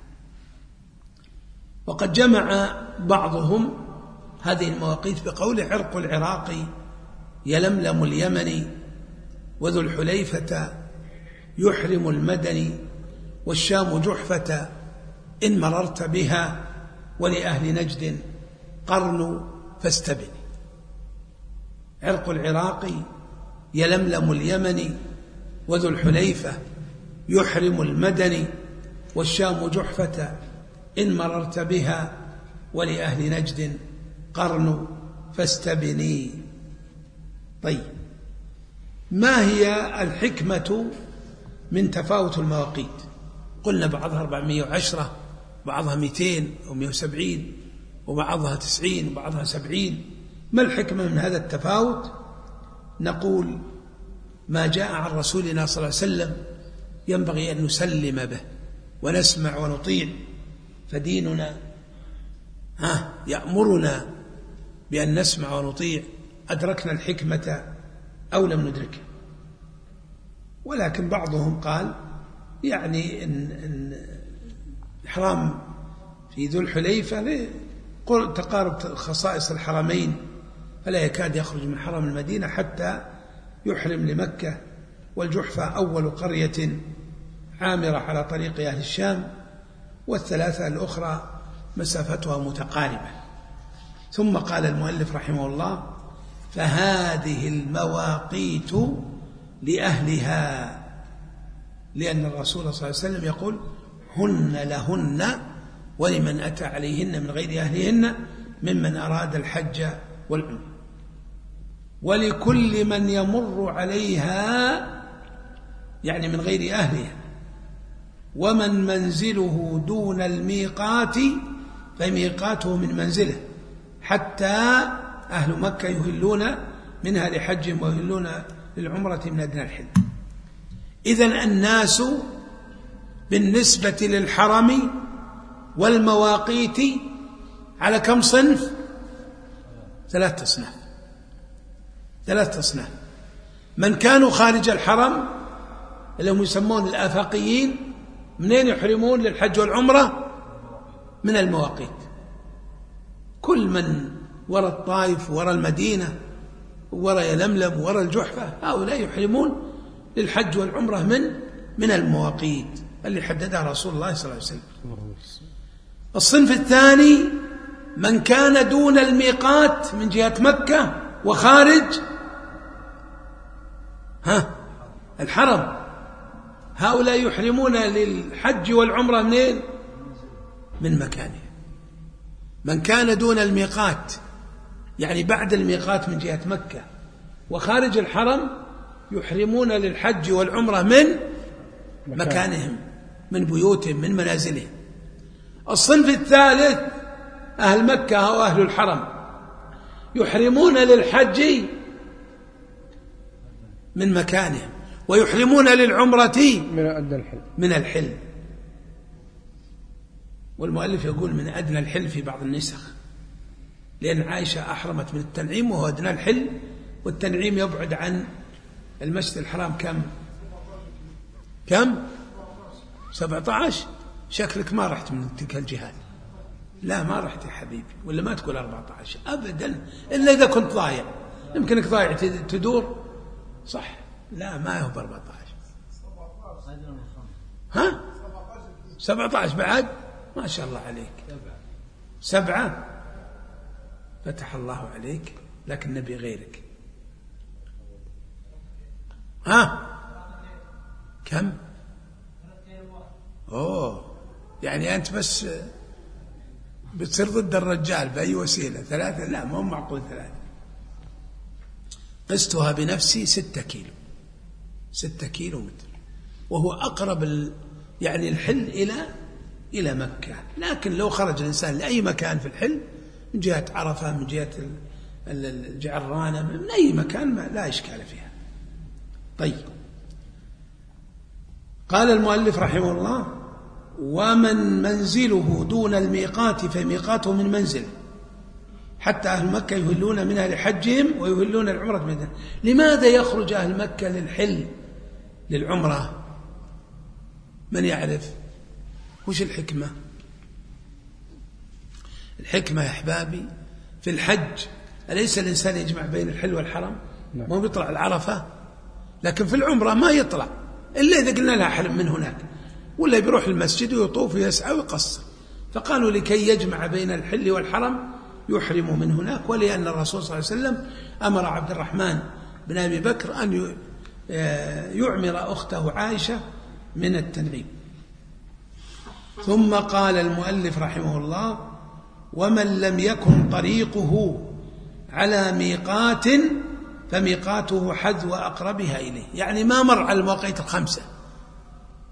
وقد جمع بعضهم هذه المواقيت بقول عرق العراق يلملم اليمني، وذو الحليفة يحرم المدني، والشام جحفة إن مررت بها، ولأهل نجد قرن فاستبني. عرق العراق يلملم اليمني، وذو الحليفة يحرم المدني، والشام جحفة إن مررت بها، ولأهل نجد قرن فاستبني. طيب، ما هي الحكمة من تفاوت المواقيت. قلنا بعضها 410، بعضها 200 أو 170، وبعضها 90، وبعضها 70. ما الحكمة من هذا التفاوت؟ نقول ما جاء عن رسولنا صلى الله عليه وسلم ينبغي أن نسلم به ونسمع ونطيع، فديننا يأمرنا بأن نسمع ونطيع، أدركنا الحكمة أو لم ندركها. ولكن بعضهم قال يعني إن الإحرام في ذو الحليفة تقارب خصائص الحرمين، فلا يكاد يخرج من حرم المدينة حتى يحرم لمكة، والجحفة أول قرية عامرة على طريق أهل الشام، والثلاثة الأخرى مسافتها متقاربة. ثم قال المؤلف رحمه الله: فهذه المواقيت لأهلها، لأن الرسول صلى الله عليه وسلم يقول: هن لهن ولمن أتى عليهن من غير أهلهن ممن أراد الحج والعمرة، ولكل من يمر عليها، يعني من غير أهلها، ومن منزله دون الميقات فميقاته من منزله، حتى أهل مكة يهلون منها لحجهم ويهلون للعمرة من أدنى الحل. إذن الناس بالنسبة للحرم والمواقيت على كم صنف؟ 3 أصناف. من كانوا خارج الحرم اللي هم يسمون الآفاقيين، منين يحرمون للحج والعمرة؟ من المواقيت. كل من وراء الطائف وراء المدينة وراء يلملم وراء الجحفة، هؤلاء يحرمون للحج والعمرة من المواقيت اللي حددها رسول الله صلى الله عليه وسلم. الصنف الثاني من كان دون الميقات من جهة مكة وخارج الحرم، هؤلاء يحرمون للحج والعمرة منين؟ من مكانه. من كان دون الميقات يعني بعد الميقات من جهة مكة وخارج الحرم يحرمون للحج والعمرة من مكانهم، من بيوتهم، من منازلهم. الصنف الثالث أهل مكة وأهل الحرم يحرمون للحج من مكانهم ويحرمون للعمرة من الحل. والمؤلف يقول من أدنى الحل في بعض النسخ، لأن عائشة أحرمت من التنعيم وهو أدنى الحل، والتنعيم يبعد عن المسجد الحرام كم 17. شكلك ما رحت من تلك الجهات. لا ما رحت يا حبيبي، ولا ما تقول 14 أبدا، إلا إذا كنت ضايع. يمكنك ضايع تدور صح. لا ما هو 14. 17 بعد، ما شاء الله عليك. 7 فتح الله عليك، لكن نبي غيرك. كم؟ يعني أنت بس بتصير ضد الرجال بأي وسيلة. 3 لا ما هو معقول 3. قستها بنفسي 6 كيلو، 6 كيلو متر، وهو أقرب يعني الحل إلى مكة. لكن لو خرج الإنسان لأي مكان في الحل، من جهة عرفة، من جهة الجعرانة، من أي مكان ما لا إشكال فيها. طيب، قال المؤلف رحمه الله: ومن منزله دون الميقات فميقاته من منزله، حتى أهل مكة يهلون منها لحجهم ويهلون العمرة منها. لماذا يخرج أهل مكة للحل للعمرة؟ من يعرف وش الحكمة؟ الحكمة يا أحبابي في الحج، أليس الإنسان يجمع بين الحل والحرم؟ ما بيطلع العرفة، لكن في العمرة ما يطلع إلا إذا قلنا لها حرم من هناك، ولا بيروح المسجد ويطوف ويسعى ويقصر. فقالوا لكي يجمع بين الحل والحرم يحرم من هناك، ولأن الرسول صلى الله عليه وسلم أمر عبد الرحمن بن أبي بكر أن يعمر أخته عائشة من التنعيم. ثم قال المؤلف رحمه الله: ومن لم يكن طريقه على ميقات فميقاته حذو أقربها إليه، يعني ما مر على المواقيت 5،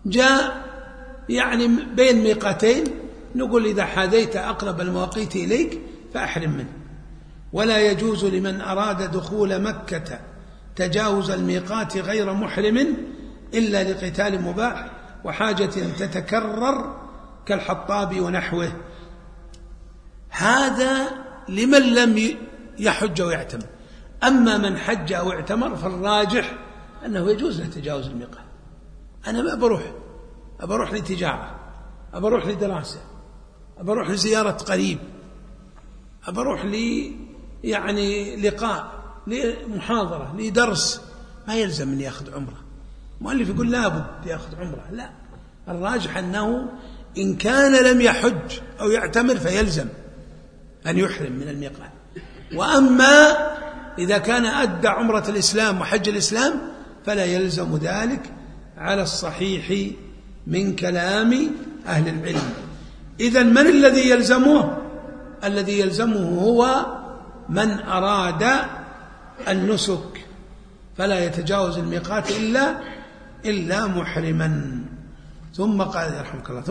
جاء يعني بين ميقاتين، نقول إذا حاذيت أقرب المواقيت إليك فأحرم منه. ولا يجوز لمن أراد دخول مكة تجاوز الميقات غير محرم إلا لقتال مباح وحاجة تتكرر كالحطاب ونحوه. هذا لمن لم يحج ويعتمر. أما من حج أو اعتمر فالراجح أنه يجوز له تجاوز الميقات. أنا ما بروح لتجارة، بروح لدراسة، بروح لزيارة قريب، بروح يعني لقاء، لمحاضرة، لدرس، ما يلزم أن يأخذ عمرة. المؤلف يقول لابد يأخذ عمرة، لا، الراجح أنه إن كان لم يحج أو يعتمر فيلزم أن يحرم من الميقات. وأما إذا كان أدى عمرة الإسلام وحج الإسلام فلا يلزم ذلك على الصحيح من كلام أهل العلم. إذن من الذي يلزمه؟ الذي يلزمه هو من أراد النسك، فلا يتجاوز الميقات إلا محرما. ثم قال يرحمك الله،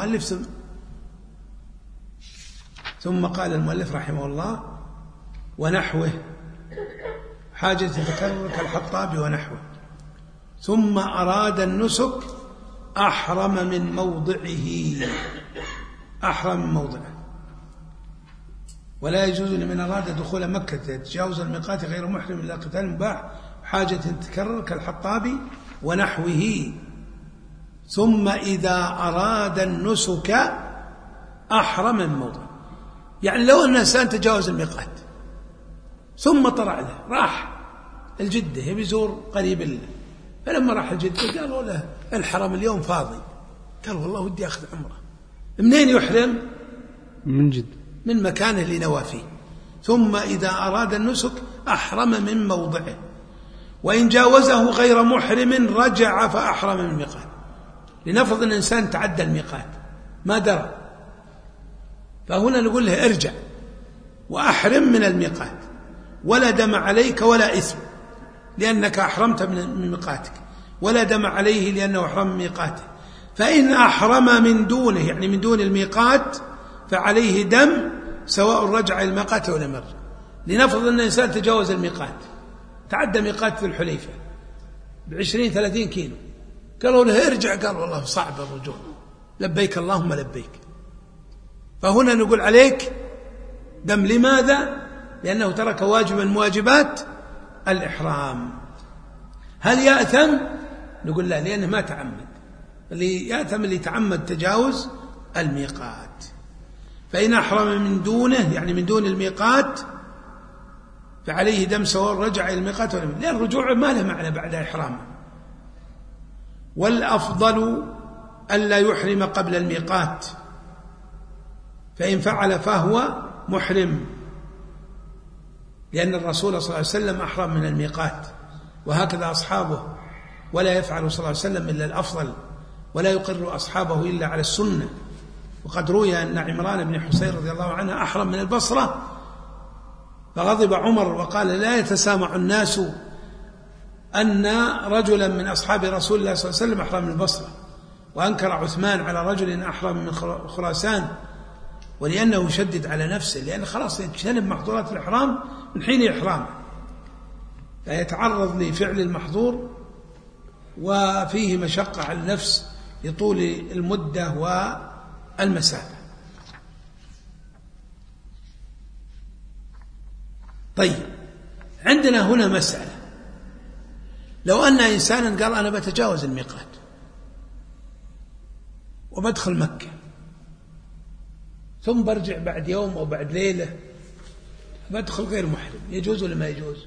ثم قال المؤلف رحمه الله ونحوه، حاجة تتكرر كالحطاب ونحوه. ثم أراد النسك أحرم من موضعه. ولا يجوز لمن أراد دخول مكة يتجاوز الميقات غير محرم إلا قتال مباح حاجة تتكرر كالحطاب ونحوه. ثم إذا أراد النسك أحرم من موضعه. يعني لو أن إنسان تجاوز الميقات ثم طلع له راح الجدة يبي يزور قريب له، فلما راح الجدة قالوا له الحرم اليوم فاضي، قال والله ودي أخذ عمرة. منين يحرم؟ من جدة، من مكانه اللي نوى فيه. ثم إذا أراد النسك أحرم من موضعه. وإن جاوزه غير محرم رجع فأحرم من الميقات. لنفرض أن الإنسان تعدى الميقات ما درى، فهنا نقول له ارجع وأحرم من الميقات، ولا دم عليك ولا إثم لأنك أحرمت من ميقاتك، ولا دم عليه لأنه أحرم من ميقاته. فإن أحرم من دونه يعني من دون الميقات فعليه دم سواء رجع إلى الميقات ولا مرجع. لنفرض أن الإنسان تجاوز الميقات، تعدى ميقات ذي الحليفة 20-30 كيلو، قالوا له ارجع، قال والله صعب الرجوع، لبيك اللهم لبيك. فهنا نقول عليك دم. لماذا؟ لأنه ترك واجبا من واجبات الإحرام. هل يأثم؟ نقول لا، لأنه ما تعمد. اللي يأثم اللي تعمد تجاوز الميقات. فإن أحرم من دونه يعني من دون الميقات فعليه دم سواء رجع إلى الميقات ولا، لأن الرجوع ما له معنى بعد إحرامه. والأفضل ألا يحرم قبل الميقات، فإن فعل فهو محرم، لأن الرسول صلى الله عليه وسلم أحرم من الميقات، وهكذا أصحابه، ولا يفعل صلى الله عليه وسلم إلا الأفضل، ولا يقر أصحابه إلا على السنة. وقد روي أن عمران بن حسين رضي الله عنه أحرم من البصرة، فغضب عمر وقال لا يتسامع الناس أن رجلا من أصحاب رسول الله صلى الله عليه وسلم أحرم من البصرة. وأنكر عثمان على رجل أحرم من خراسان، ولأنه يشدد على نفسه، لأن خلاص يجتنب محظورات الإحرام من حين إحرامه، فيتعرض لفعل المحظور وفيه مشقة على النفس لطول المدة والمسافة. طيب، عندنا هنا مسألة. لو أن إنسانا قال أنا بتجاوز الميقات وبدخل مكة ثم برجع بعد يوم أو بعد ليلة، بدخل غير محرم، يجوز ولا ما يجوز؟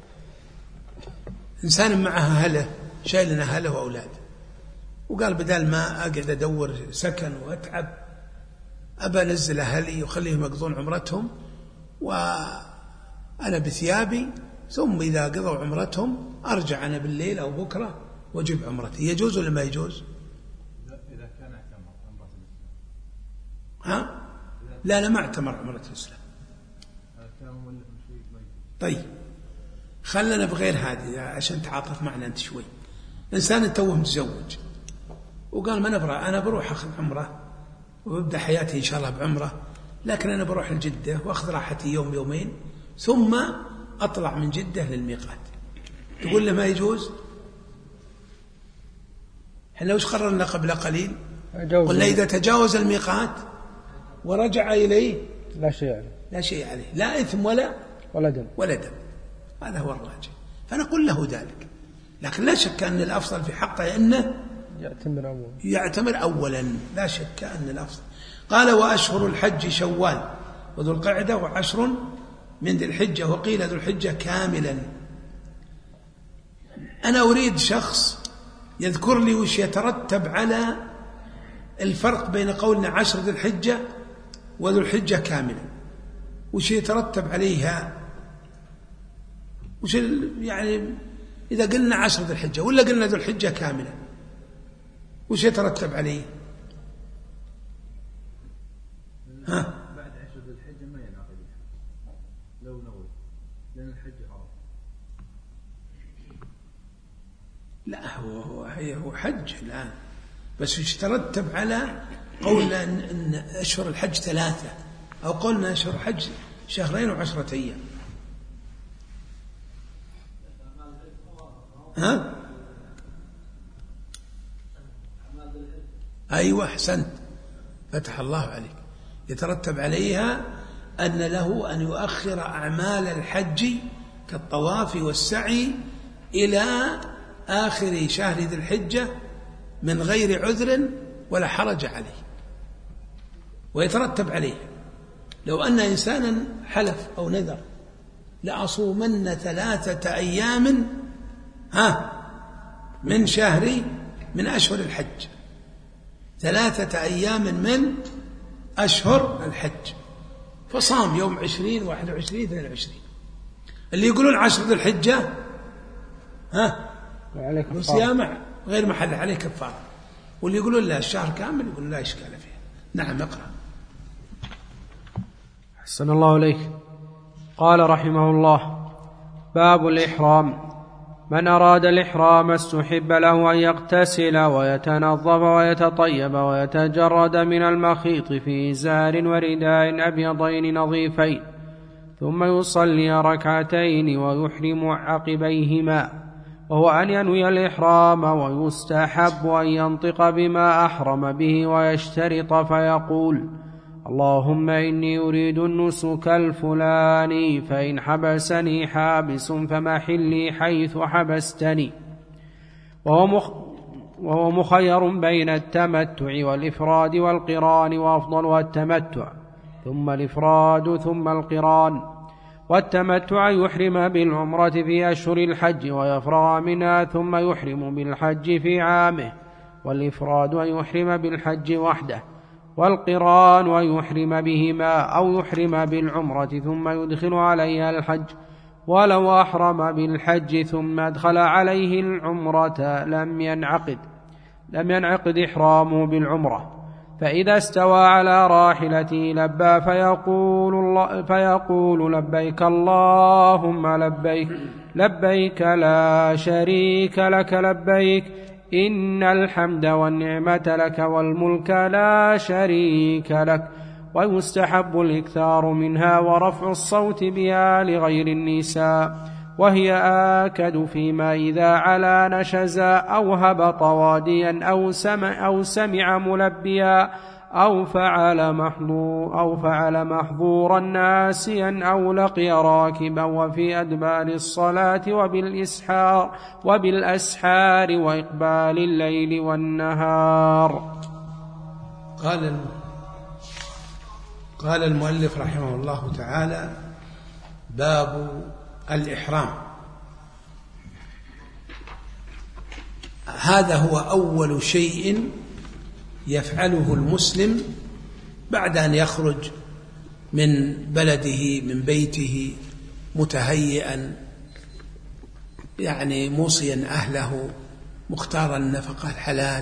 إنسان معها أهله، شايلنا أهله وأولاده، وقال بدال ما أقعد أدور سكن وأتعب أبى أنزل أهلي وخليهم يقضون عمرتهم وأنا بثيابي، ثم إذا قضوا عمرتهم أرجع أنا بالليل أو بكرة وأجيب عمرتي. يجوز ولا ما يجوز؟ إذا كان اعتمر عمرة الإسلام. ها؟ لا، أنا ما اعتمر عمرة الإسلام. طيب، خلنا بغير هذه عشان تعاطف معنا أنت شوي. إنسان توه متزوج وقال ما نبرأ، أنا بروح أخذ عمرة وببدأ حياتي إن شاء الله بعمرة، لكن أنا بروح لجدة وأخذ راحتي يوم يومين ثم أطلع من جدة للميقات. تقول له ما يجوز؟ احنا وش قررنا قبل قليل؟ قلنا إذا تجاوز الميقات ورجع إليه لا شيء عليه، لا إثم ولا دم. هذا هو الراجح، فنقول له ذلك. لكن لا شك أن الأفضل في حقه أنه يعتمر أولا، لا شك أن الأفضل. قال وأشهر الحج شوال وذو القعدة وعشر من ذي الحجة، وقيل ذو الحجة كاملا. أنا أريد شخص يذكر لي وش يترتب على الفرق بين قولنا عشر ذي الحجة وذو الحجة كاملا، وش يترتب عليها، وش يعني إذا قلنا عشر ذي الحجة ولا قلنا ذو الحجة كاملا وش يترتب عليه؟ ها؟ بعد عشر ذي الحجة ما ينعقد لو نوي، لأن الحج حرام. لا هو حج الآن، بس وش يترتب على قولنا إن أشهر الحج 3، أو قولنا أشهر الحج 2 و10 أيام. ها؟ أيوة أحسنت، فتح الله عليك. يترتب عليها أن له أن يؤخر أعمال الحج كالطواف والسعي إلى آخر شهر ذي الحجة من غير عذر ولا حرج عليه. ويترتب عليه لو أن إنسانا حلف أو نذر لأصومن 3 أيام من أشهر الحج، 3 أيام من أشهر الحج، فصام يوم 20 21 22. اللي يقولون 10 ذي الحجة صيام غير محل عليه كفارة، واللي يقولون لا الشهر كامل يقولون لا إشكال فيه. نعم اقرأ. أحسن الله إليك. قال رحمه الله: باب الإحرام. من أراد الإحرام استحب له أن يغتسل ويتنظف ويتطيب ويتجرد من المخيط في إزار ورداء أبيضين نظيفين، ثم يصلي 2 ويحرم عقبيهما، وهو أن ينوي الإحرام، ويستحب أن ينطق بما أحرم به ويشترط فيقول: اللهم إني أريد النسك الفلاني، فإن حبسني حابس فمحلي حيث حبستني. وهو مخير بين التمتع والإفراد والقران، وأفضلها التمتع ثم الإفراد ثم القران. والتمتع يحرم بالعمرة في أشهر الحج ويفرغ منها ثم يحرم بالحج في عامه، والإفراد أن يحرم بالحج وحده، والقران ويحرم بهما أو يحرم بالعمرة ثم يدخل عليها الحج. ولو أحرم بالحج ثم أدخل عليه العمرة لم ينعقد إحرامه بالعمرة. فإذا استوى على راحلته لبى فيقول لبيك اللهم لبيك، لبيك لا شريك لك لبيك، إن الحمد والنعمة لك والملك لا شريك لك. ويستحب الإكثار منها ورفع الصوت بها لغير النساء، وهي آكد فيما إذا علا نشزا أو هبط واديا أو سمع ملبيا أو فعل محظورا ناسيا أو لقي راكبا، وفي أدبار الصلاة وبالأسحار وإقبال الليل والنهار. قال المؤلف رحمه الله تعالى: باب الإحرام. هذا هو أول شيء يفعله المسلم بعد أن يخرج من بلده من بيته متهيئا، يعني موصيا أهله، مختارا النفقة الحلال،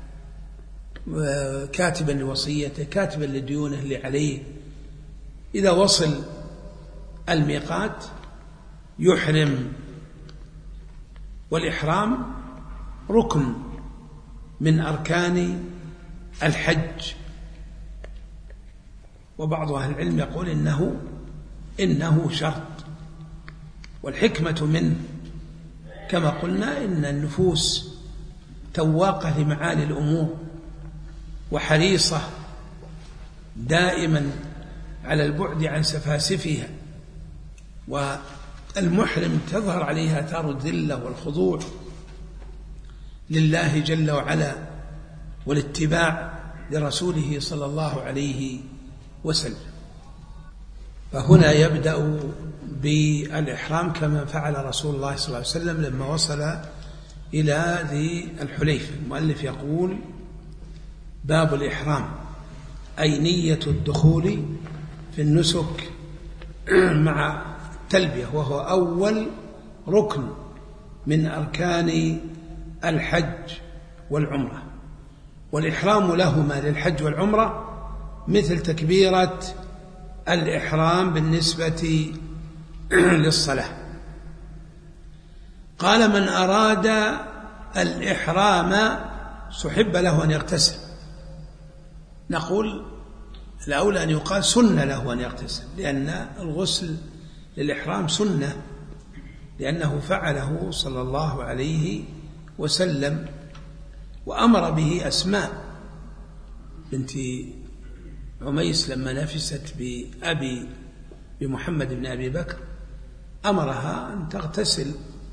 كاتبا لوصيته، كاتبا لديونه اللي عليه. إذا وصل الميقات يحرم، والإحرام ركن من أركان الحج. وبعض أهل العلم يقول إنه شرط، والحكمة منه كما قلنا إن النفوس تواقة لمعالي الأمور وحريصة دائما على البعد عن سفاسفها، والمحرم تظهر عليه آثار الذلة والخضوع لله جل وعلا والاتباع لرسوله صلى الله عليه وسلم. فهنا يبدأ بالإحرام كما فعل رسول الله صلى الله عليه وسلم لما وصل إلى ذي الحليفة. المؤلف يقول: باب الإحرام، أي نية الدخول في النسك مع التلبية، وهو أول ركن من أركان الحج والعمرة. والإحرام لهما للحج والعمرة مثل تكبيرة الإحرام بالنسبة للصلاة. قال: من أراد الإحرام سحب له أن يغتسل. نقول الأولى أن يقال سنة له أن يغتسل، لأن الغسل للإحرام سنة، لأنه فعله صلى الله عليه وسلم، وأمر به أسماء بنت عميس لما نفست بمحمد بن أبي بكر أمرها أن تغتسل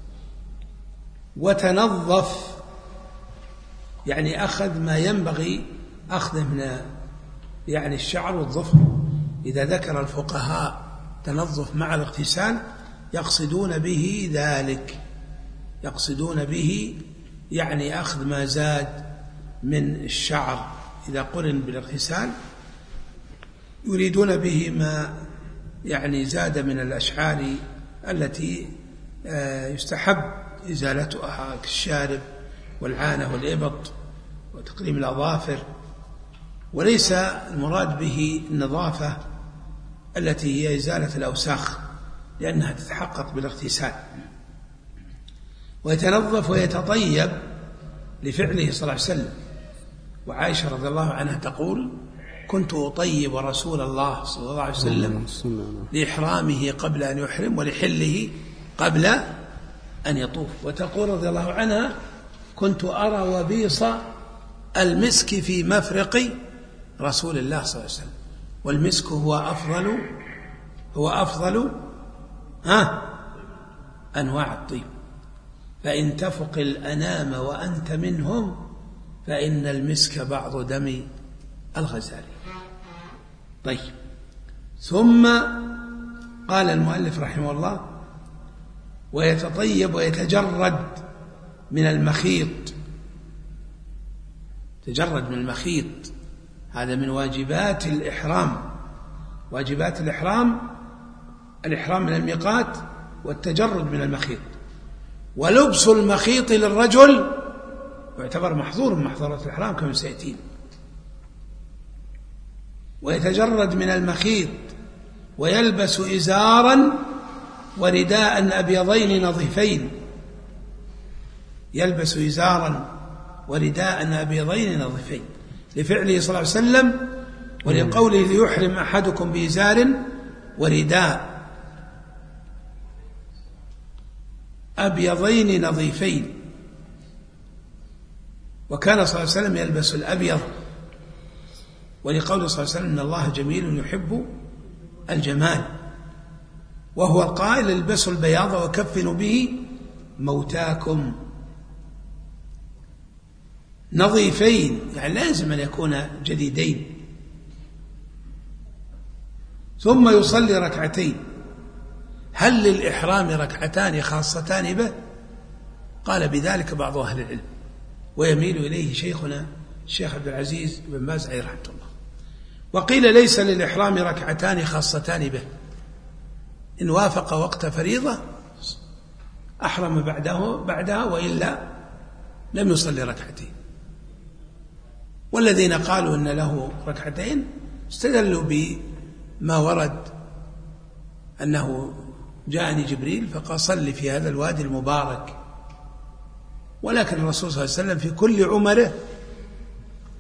وتنظف، يعني أخذ ما ينبغي أخذه من يعني الشعر والظفر. إذا ذكر الفقهاء تنظف مع الاغتسال يقصدون به ذلك، يقصدون به يعني أخذ ما زاد من الشعر إذا قرن بالاغتسال، يريدون به ما يعني زاد من الأشعار التي يستحب إزالتها كالشارب والعانة والإبط وتقليم الأظافر، وليس المراد به النظافة التي هي إزالة الأوساخ، لأنها تتحقق بالاغتسال. ويتنظف ويتطيب لفعله صلى الله عليه وسلم. وعائشة رضي الله عنها تقول: كنت أطيب رسول الله صلى الله عليه وسلم لإحرامه قبل أن يحرم ولحله قبل أن يطوف. وتقول رضي الله عنها: كنت أرى وبيص المسك في مفرق رسول الله صلى الله عليه وسلم. والمسك هو أفضل أنواع الطيب، فإن تفق الأنام وأنت منهم فإن المسك بعض دم الغزال. طيب، ثم قال المؤلف رحمه الله: ويتطيب ويتجرد من المخيط. تجرد من المخيط، هذا من واجبات الإحرام. واجبات الإحرام من الميقات والتجرد من المخيط. ولبس المخيط للرجل يعتبر محظور من محظورات الإحرام كما سيأتين. ويتجرد من المخيط ويلبس إزارا ورداء أبيضين نظيفين. يلبس إزارا ورداء أبيضين نظيفين لفعله صلى الله عليه وسلم، ولقوله: ليحرم أحدكم بإزار ورداء أبيضين نظيفين. وكان صلى الله عليه وسلم يلبس الأبيض، ولقوله صلى الله عليه وسلم: إن الله جميل يحب الجمال. وهو القائل: البسوا البياض وكفنوا به موتاكم. نظيفين يعني لازم أن يكون جديدين. ثم يصلي ركعتين. هل للإحرام ركعتان خاصتان به؟ قال بذلك بعض أهل العلم، ويميل إليه شيخنا الشيخ عبد العزيز بن باز عليه رحمه الله. وقيل ليس للإحرام ركعتان خاصتان به، إن وافق وقت فريضة أحرم بعدها وإلا لم يصلي ركعتين. والذين قالوا إن له ركعتين استدلوا بما ورد أنه جاءني جبريل فقال: صل في هذا الوادي المبارك. ولكن الرسول صلى الله عليه وسلم في كل عمره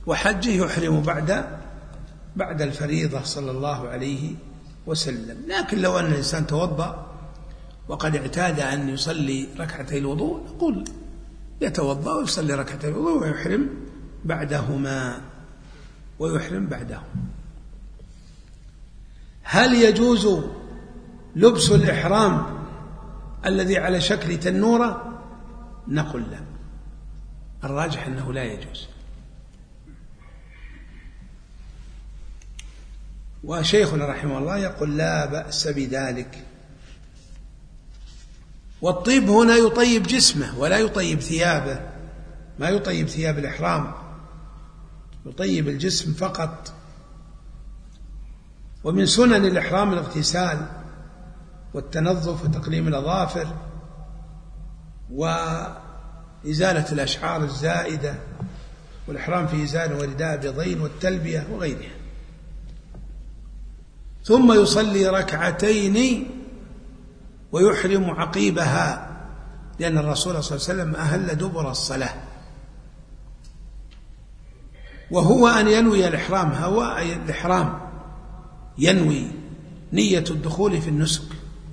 وحجه يحرم بعد الفريضة صلى الله عليه وسلم. لكن لو أن الإنسان توضأ وقد اعتاد أن يصلي ركعتي الوضوء نقول يتوضأ ويصلي ركعتي الوضوء ويحرم بعدهما. هل يجوز لبس الإحرام الذي على شكل تنورة؟ نقول لا، الراجح أنه لا يجوز. وشيخنا رحمه الله يقول لا بأس بذلك. والطيب هنا يطيب جسمه ولا يطيب ثيابه، ما يطيب ثياب الإحرام، يطيب الجسم فقط. ومن سنن الإحرام الاغتسال والتنظف وتقليم الأظافر وإزالة الأشعار الزائدة، والإحرام في إزالة ورداء بيضين والتلبية وغيرها. ثم يصلي ركعتين ويحرم عقيبها، لأن الرسول صلى الله عليه وسلم أهل دبر الصلاة. وهو أن ينوي الإحرام، هو أي الإحرام، ينوي نية الدخول في النسك.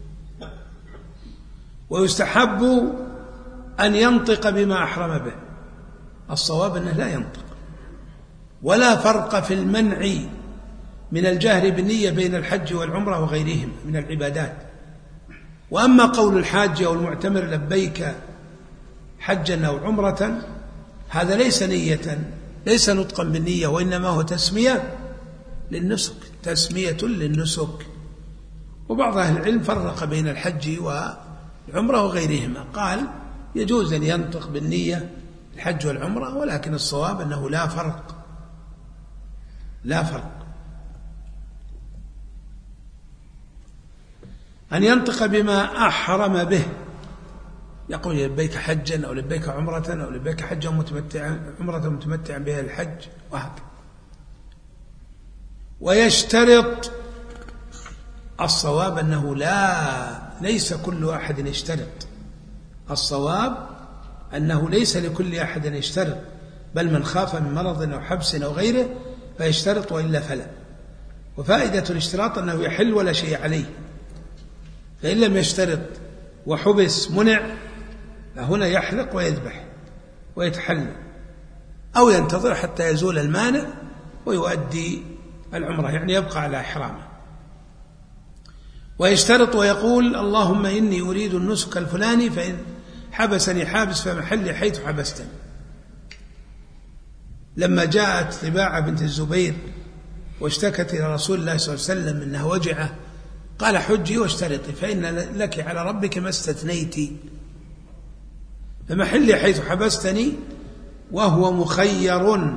ويستحب أن ينطق بما أحرم به، الصواب أنه لا ينطق، ولا فرق في المنع من الجهر بالنية بين الحج والعمرة وغيرهم من العبادات. وأما قول الحاج أو المعتمر لبيك حجا أو عمرة، هذا ليس نية، ليس نطقا بالنية، وإنما هو تسمية للنسك، تسمية للنسك. وبعض أهل العلم فرق بين الحج والعمرة وغيرهما، قال يجوز أن ينطق بالنية الحج والعمرة، ولكن الصواب أنه لا فرق. أن ينطق بما أحرم به، يقول لبيك حجا أو لبيك عمرة أو لبيك حجا متمتعا، عمرة متمتعا بها الحج، وهكذا. ويشترط، الصواب أنه ليس كل أحد يشترط، الصواب أنه ليس لكل أحد يشترط، بل من خاف من مرض أو حبس أو غيره فيشترط، وإلا فلا. وفائدة الاشتراط أنه يحل ولا شيء عليه، فإن لم يشترط وحبس منع، فهنا يحلق ويذبح ويتحلل، أو ينتظر حتى يزول المانع ويؤدي العمرة، يعني يبقى على إحرامه. ويشترط ويقول اللهم إني أريد النسك الفلاني، فإن حبسني حابس فمحلي حيث حبستني. لما جاءت طباعة بنت الزبير واشتكت إلى رسول الله صلى الله عليه وسلم أنها وجعة، قال حجي واشترطي فإن لك على ربك ما استثنيتي، فمحلي حيث حبستني، وهو مخير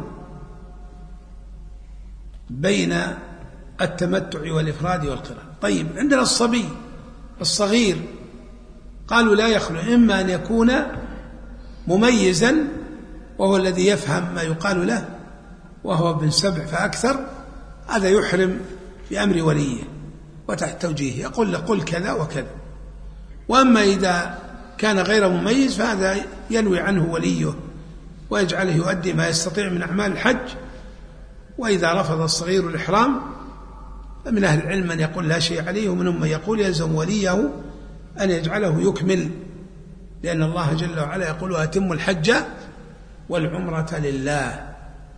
بين التمتع والإفراد والقران. طيب، عندنا الصبي الصغير قالوا لا يخلو، إما أن يكون مميزا وهو الذي يفهم ما يقال له، وهو ابن 7 فأكثر، هذا يحرم بأمر وليه وتحت توجيهه، يقول له قل كذا وكذا. وأما إذا كان غير مميز فهذا ينوي عنه وليه ويجعله يؤدي ما يستطيع من أعمال الحج. وإذا رفض الصغير الإحرام فمن أهل العلم من يقول لا شيء عليه، ومنهم من يقول يلزم وليه أن يجعله يكمل، لأن الله جل وعلا يقول وأتم الحج والعمرة لله.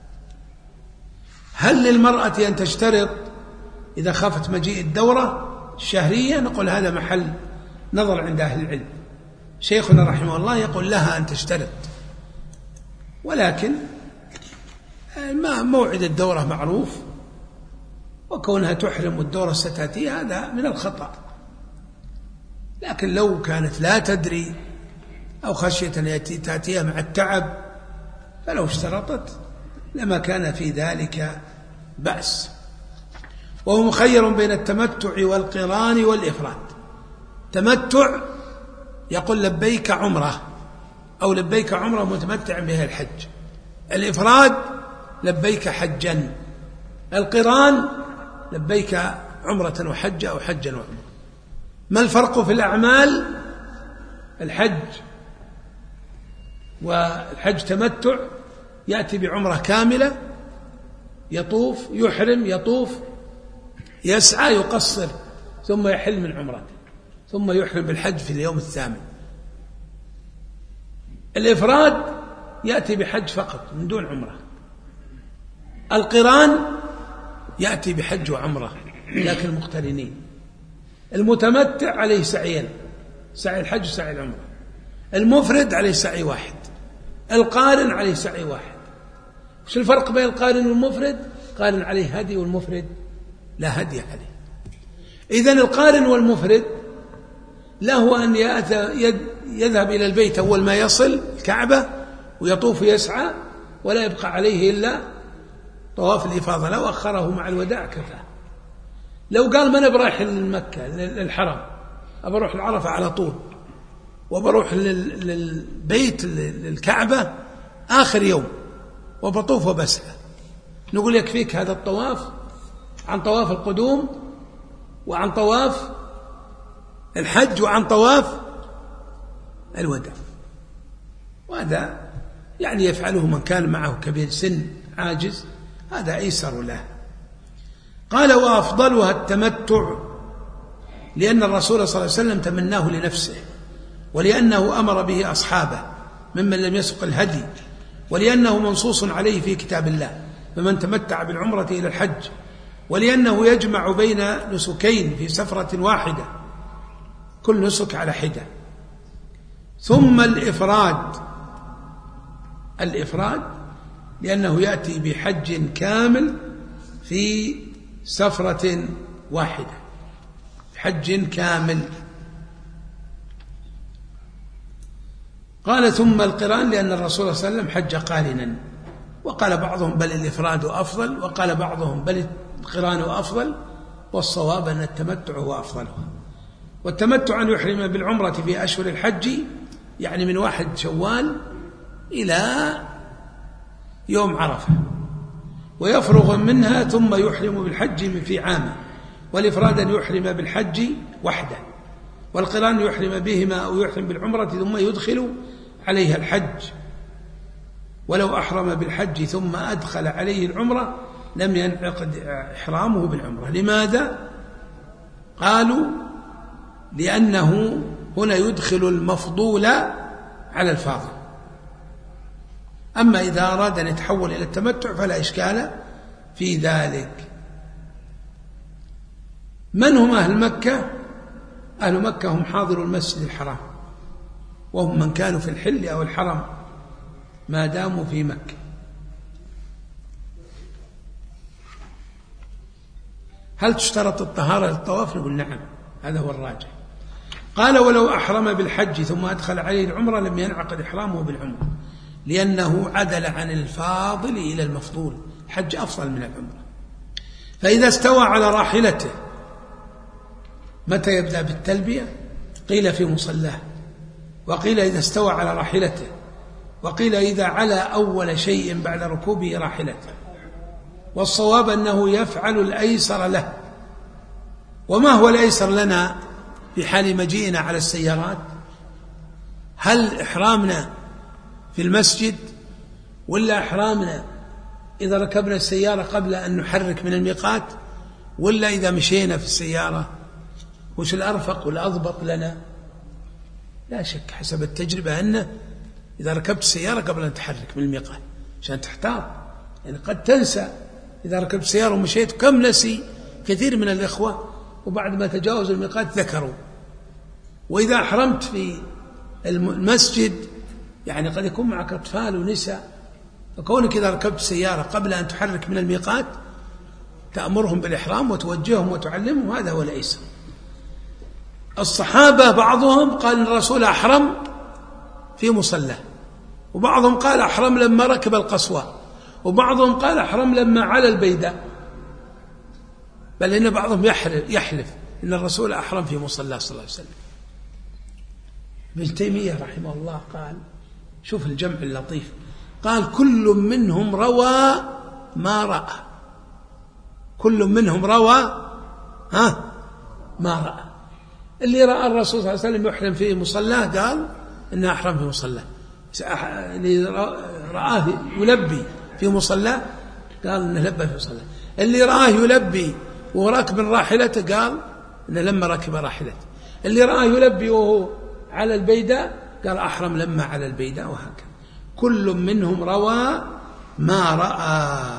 هل للمرأة أن تشترط إذا خافت مجيء الدورة الشهرية؟ نقول هذا محل نظر عند أهل العلم. شيخنا رحمه الله يقول لها أن تشترط، ولكن ما موعد الدورة معروف، وكونها تحرم والدورة ستأتي هذا من الخطأ. لكن لو كانت لا تدري أو خشية أن تأتيها مع التعب فلو اشترطت لما كان في ذلك بأس. وهو مخير بين التمتع والقران والإفراد. تمتع يقول لبيك عمرة أو لبيك عمرة متمتعا بها الحج. الإفراد لبيك حجا. القران لبيك عمرة وحج أو حجا وعمرة. ما الفرق في الأعمال؟ الحج والحج تمتع يأتي بعمرة كاملة، يطوف يحرم يطوف يسعى يقصر ثم يحل من عمرته ثم يحرم بالحج في اليوم الثامن. الإفراد يأتي بحج فقط من دون عمرة. القران يأتي بحج وعمرة لكن مقترنين. المتمتع عليه سعيين، سعي الحج وسعي العمرة. المفرد عليه سعي واحد. القارن عليه سعي واحد. وش الفرق بين القارن والمفرد؟ القارن عليه هدي والمفرد لا هدي عليه. إذن القارن والمفرد له أن يذهب إلى البيت أول ما يصل الكعبة ويطوف يسعى ولا يبقى عليه إلا طواف الإفاضة. لو أخره مع الوداع كفاه. لو قال ما أنا برايح لمكة للحرم أبروح العرفة على طول وبروح للبيت للكعبة آخر يوم وبطوف وبسعى، نقول يكفيك هذا الطواف عن طواف القدوم وعن طواف الحج وعن طواف الوداع. وهذا يعني يفعله من كان معه كبير سن عاجز، هذا أيسر له. قال وأفضلها التمتع لأن الرسول صلى الله عليه وسلم تمناه لنفسه، ولأنه أمر به أصحابه ممن لم يسق الهدي، ولأنه منصوص عليه في كتاب الله فمن تمتع بالعمرة إلى الحج، ولأنه يجمع بين نسكين في سفرة واحدة كل نسك على حدة. ثم الإفراد لأنه يأتي بحج كامل في سفرة واحدة، حج كامل. قال ثم القران لأن الرسول صلى الله عليه وسلم حج قارنا، وقال بعضهم بل الإفراد أفضل، وقال بعضهم بل القران أفضل، والصواب أن التمتع هو أفضلها. والتمتع أن يحرم بالعمرة في أشهر الحج يعني من 1 شوال إلى يوم عرفة، ويفرغ منها ثم يحرم بالحج في عامه. والإفراد أن يحرم بالحج وحده، والقران يحرم بهما أو يحرم بالعمرة ثم يدخل عليها الحج. ولو أحرم بالحج ثم أدخل عليه العمرة لم ينعقد إحرامه بالعمرة. لماذا؟ قالوا لأنه هنا يدخل المفضول على الفاضل. أما إذا أراد أن يتحول إلى التمتع فلا إشكال في ذلك. من هم أهل مكة؟ أهل مكة هم حاضر المسجد الحرام، وهم من كانوا في الحل أو الحرم ما داموا في مكة. هل تشترط الطهارة للطواف؟ نقول نعم، هذا هو الراجح. قال ولو أحرم بالحج ثم أدخل عليه العمرة لم ينعقد إحرامه بالعمرة، لأنه عدل عن الفاضل إلى المفضول، الحج أفضل من العمرة. فإذا استوى على راحلته متى يبدأ بالتلبية؟ قيل في مصلاه، وقيل إذا استوى على راحلته، وقيل إذا علا أول شيء بعد ركوبه راحلته. والصواب أنه يفعل الأيسر له. وما هو الأيسر لنا في حال مجيئنا على السيارات؟ هل إحرامنا في المسجد، ولا إحرامنا إذا ركبنا السيارة قبل أن نحرك من الميقات، ولا إذا مشينا في السيارة؟ وش الأرفق والأضبط لنا؟ لا شك حسب التجربة أنه إذا ركبت السيارة قبل أن تحرك من الميقات عشان تحتاط، يعني قد تنسى إذا ركبت السيارة ومشيت. كم نسي كثير من الإخوة وبعد ما تجاوز الميقات ذكروا. وإذا أحرمت في المسجد يعني قد يكون معك أطفال ونساء، فكونك إذا ركبت السيارة قبل أن تحرك من الميقات تأمرهم بالإحرام وتوجههم وتعلمهم، هذا هو الأيسر. الصحابة بعضهم قال الرسول أحرم في مصلى، وبعضهم قال أحرم لما ركب القصوى، وبعضهم قال أحرم لما على البيداء، بل إن بعضهم يحلف إن الرسول أحرم في مصلى صلى الله عليه وسلم. ابن تيمية رحمه الله قال، شوف الجمع اللطيف، قال كل منهم روى ما رأى، كل منهم روى ما رأى. اللي رأى الرسول صلى الله عليه وسلم يحرم في مصلاه قال إنه أحرم في مصلاه، اللي رآه يلبي في مصلاه قال إنه لبى في صلاة. اللي رآه يلبي وهو راكب راحلته قال إنه لما ركب راحلته. اللي رآه يلبي وهو على البيداء قال أحرم لما على البيداء، وهكذا. كل منهم روى ما رأى.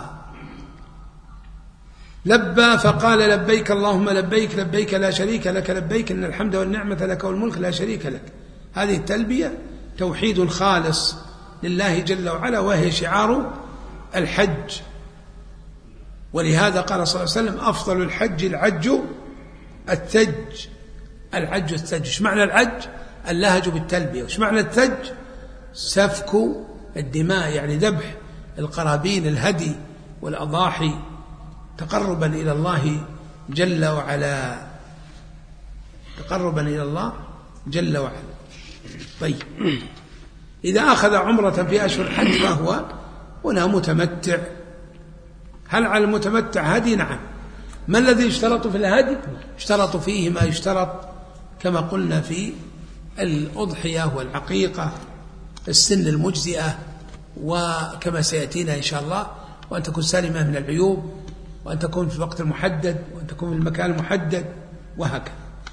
لبى فقال لبيك اللهم لبيك لبيك لا شريك لك لبيك إن الحمد والنعمة لك والملك لا شريك لك. هذه التلبية توحيد الخالص لله جل وعلا، وهي شعار الحج. ولهذا قال صلى الله عليه وسلم أفضل الحج العج الثج. العج الثج. ايش معنى العج؟ اللهج بالتلبية. وايش معنى الثج؟ سفك الدماء، يعني ذبح القرابين الهدي والأضاحي تقربا إلى الله جل وعلا. تقربا إلى الله جل وعلا. طيب، إذا أخذ عمرة في أشهر الحج فهو هنا متمتع. هل على المتمتع هدي؟ نعم. ما الذي يشترط في الهدي؟ يشترط فيه ما يشترط كما قلنا في الأضحية والعقيقة، السن المجزئة، وكما سيأتينا إن شاء الله، وأن تكون سالمة من العيوب، وأن تكون في الوقت المحدد، وأن تكون في المكان المحدد، وهكذا.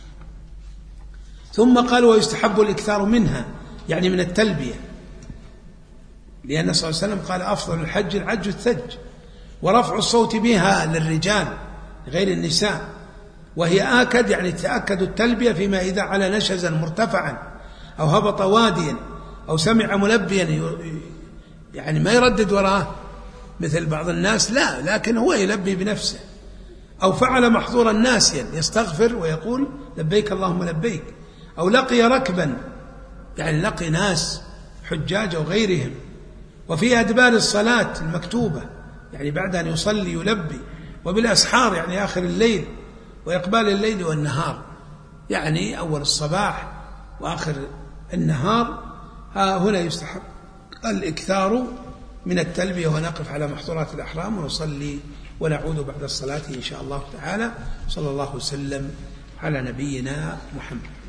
ثم قال ويستحب الإكثار منها، يعني من التلبية، لأن صلى الله عليه وسلم قال أفضل الحج العج الثج، ورفع الصوت بها للرجال غير النساء، وهي آكد، يعني تأكد التلبية فيما إذا على نشزا مرتفعا أو هبط واديا أو سمع ملبيا، يعني ما يردد وراه مثل بعض الناس، لا، لكن هو يلبي بنفسه. أو فعل محظورا ناسيا يستغفر ويقول لبيك اللهم لبيك. أو لقي ركبا، يعني لقي ناس حجاج أو غيرهم. وفي أدبار الصلاة المكتوبة، يعني بعد أن يصلي يلبي. وبالأسحار، يعني آخر الليل وإقبال الليل والنهار، يعني أول الصباح وآخر النهار. هنا يستحب الإكثار من التلبية. ونقف على محظورات الأحرام ونصلي ونعود بعد الصلاة إن شاء الله تعالى. صلى الله وسلم على نبينا محمد.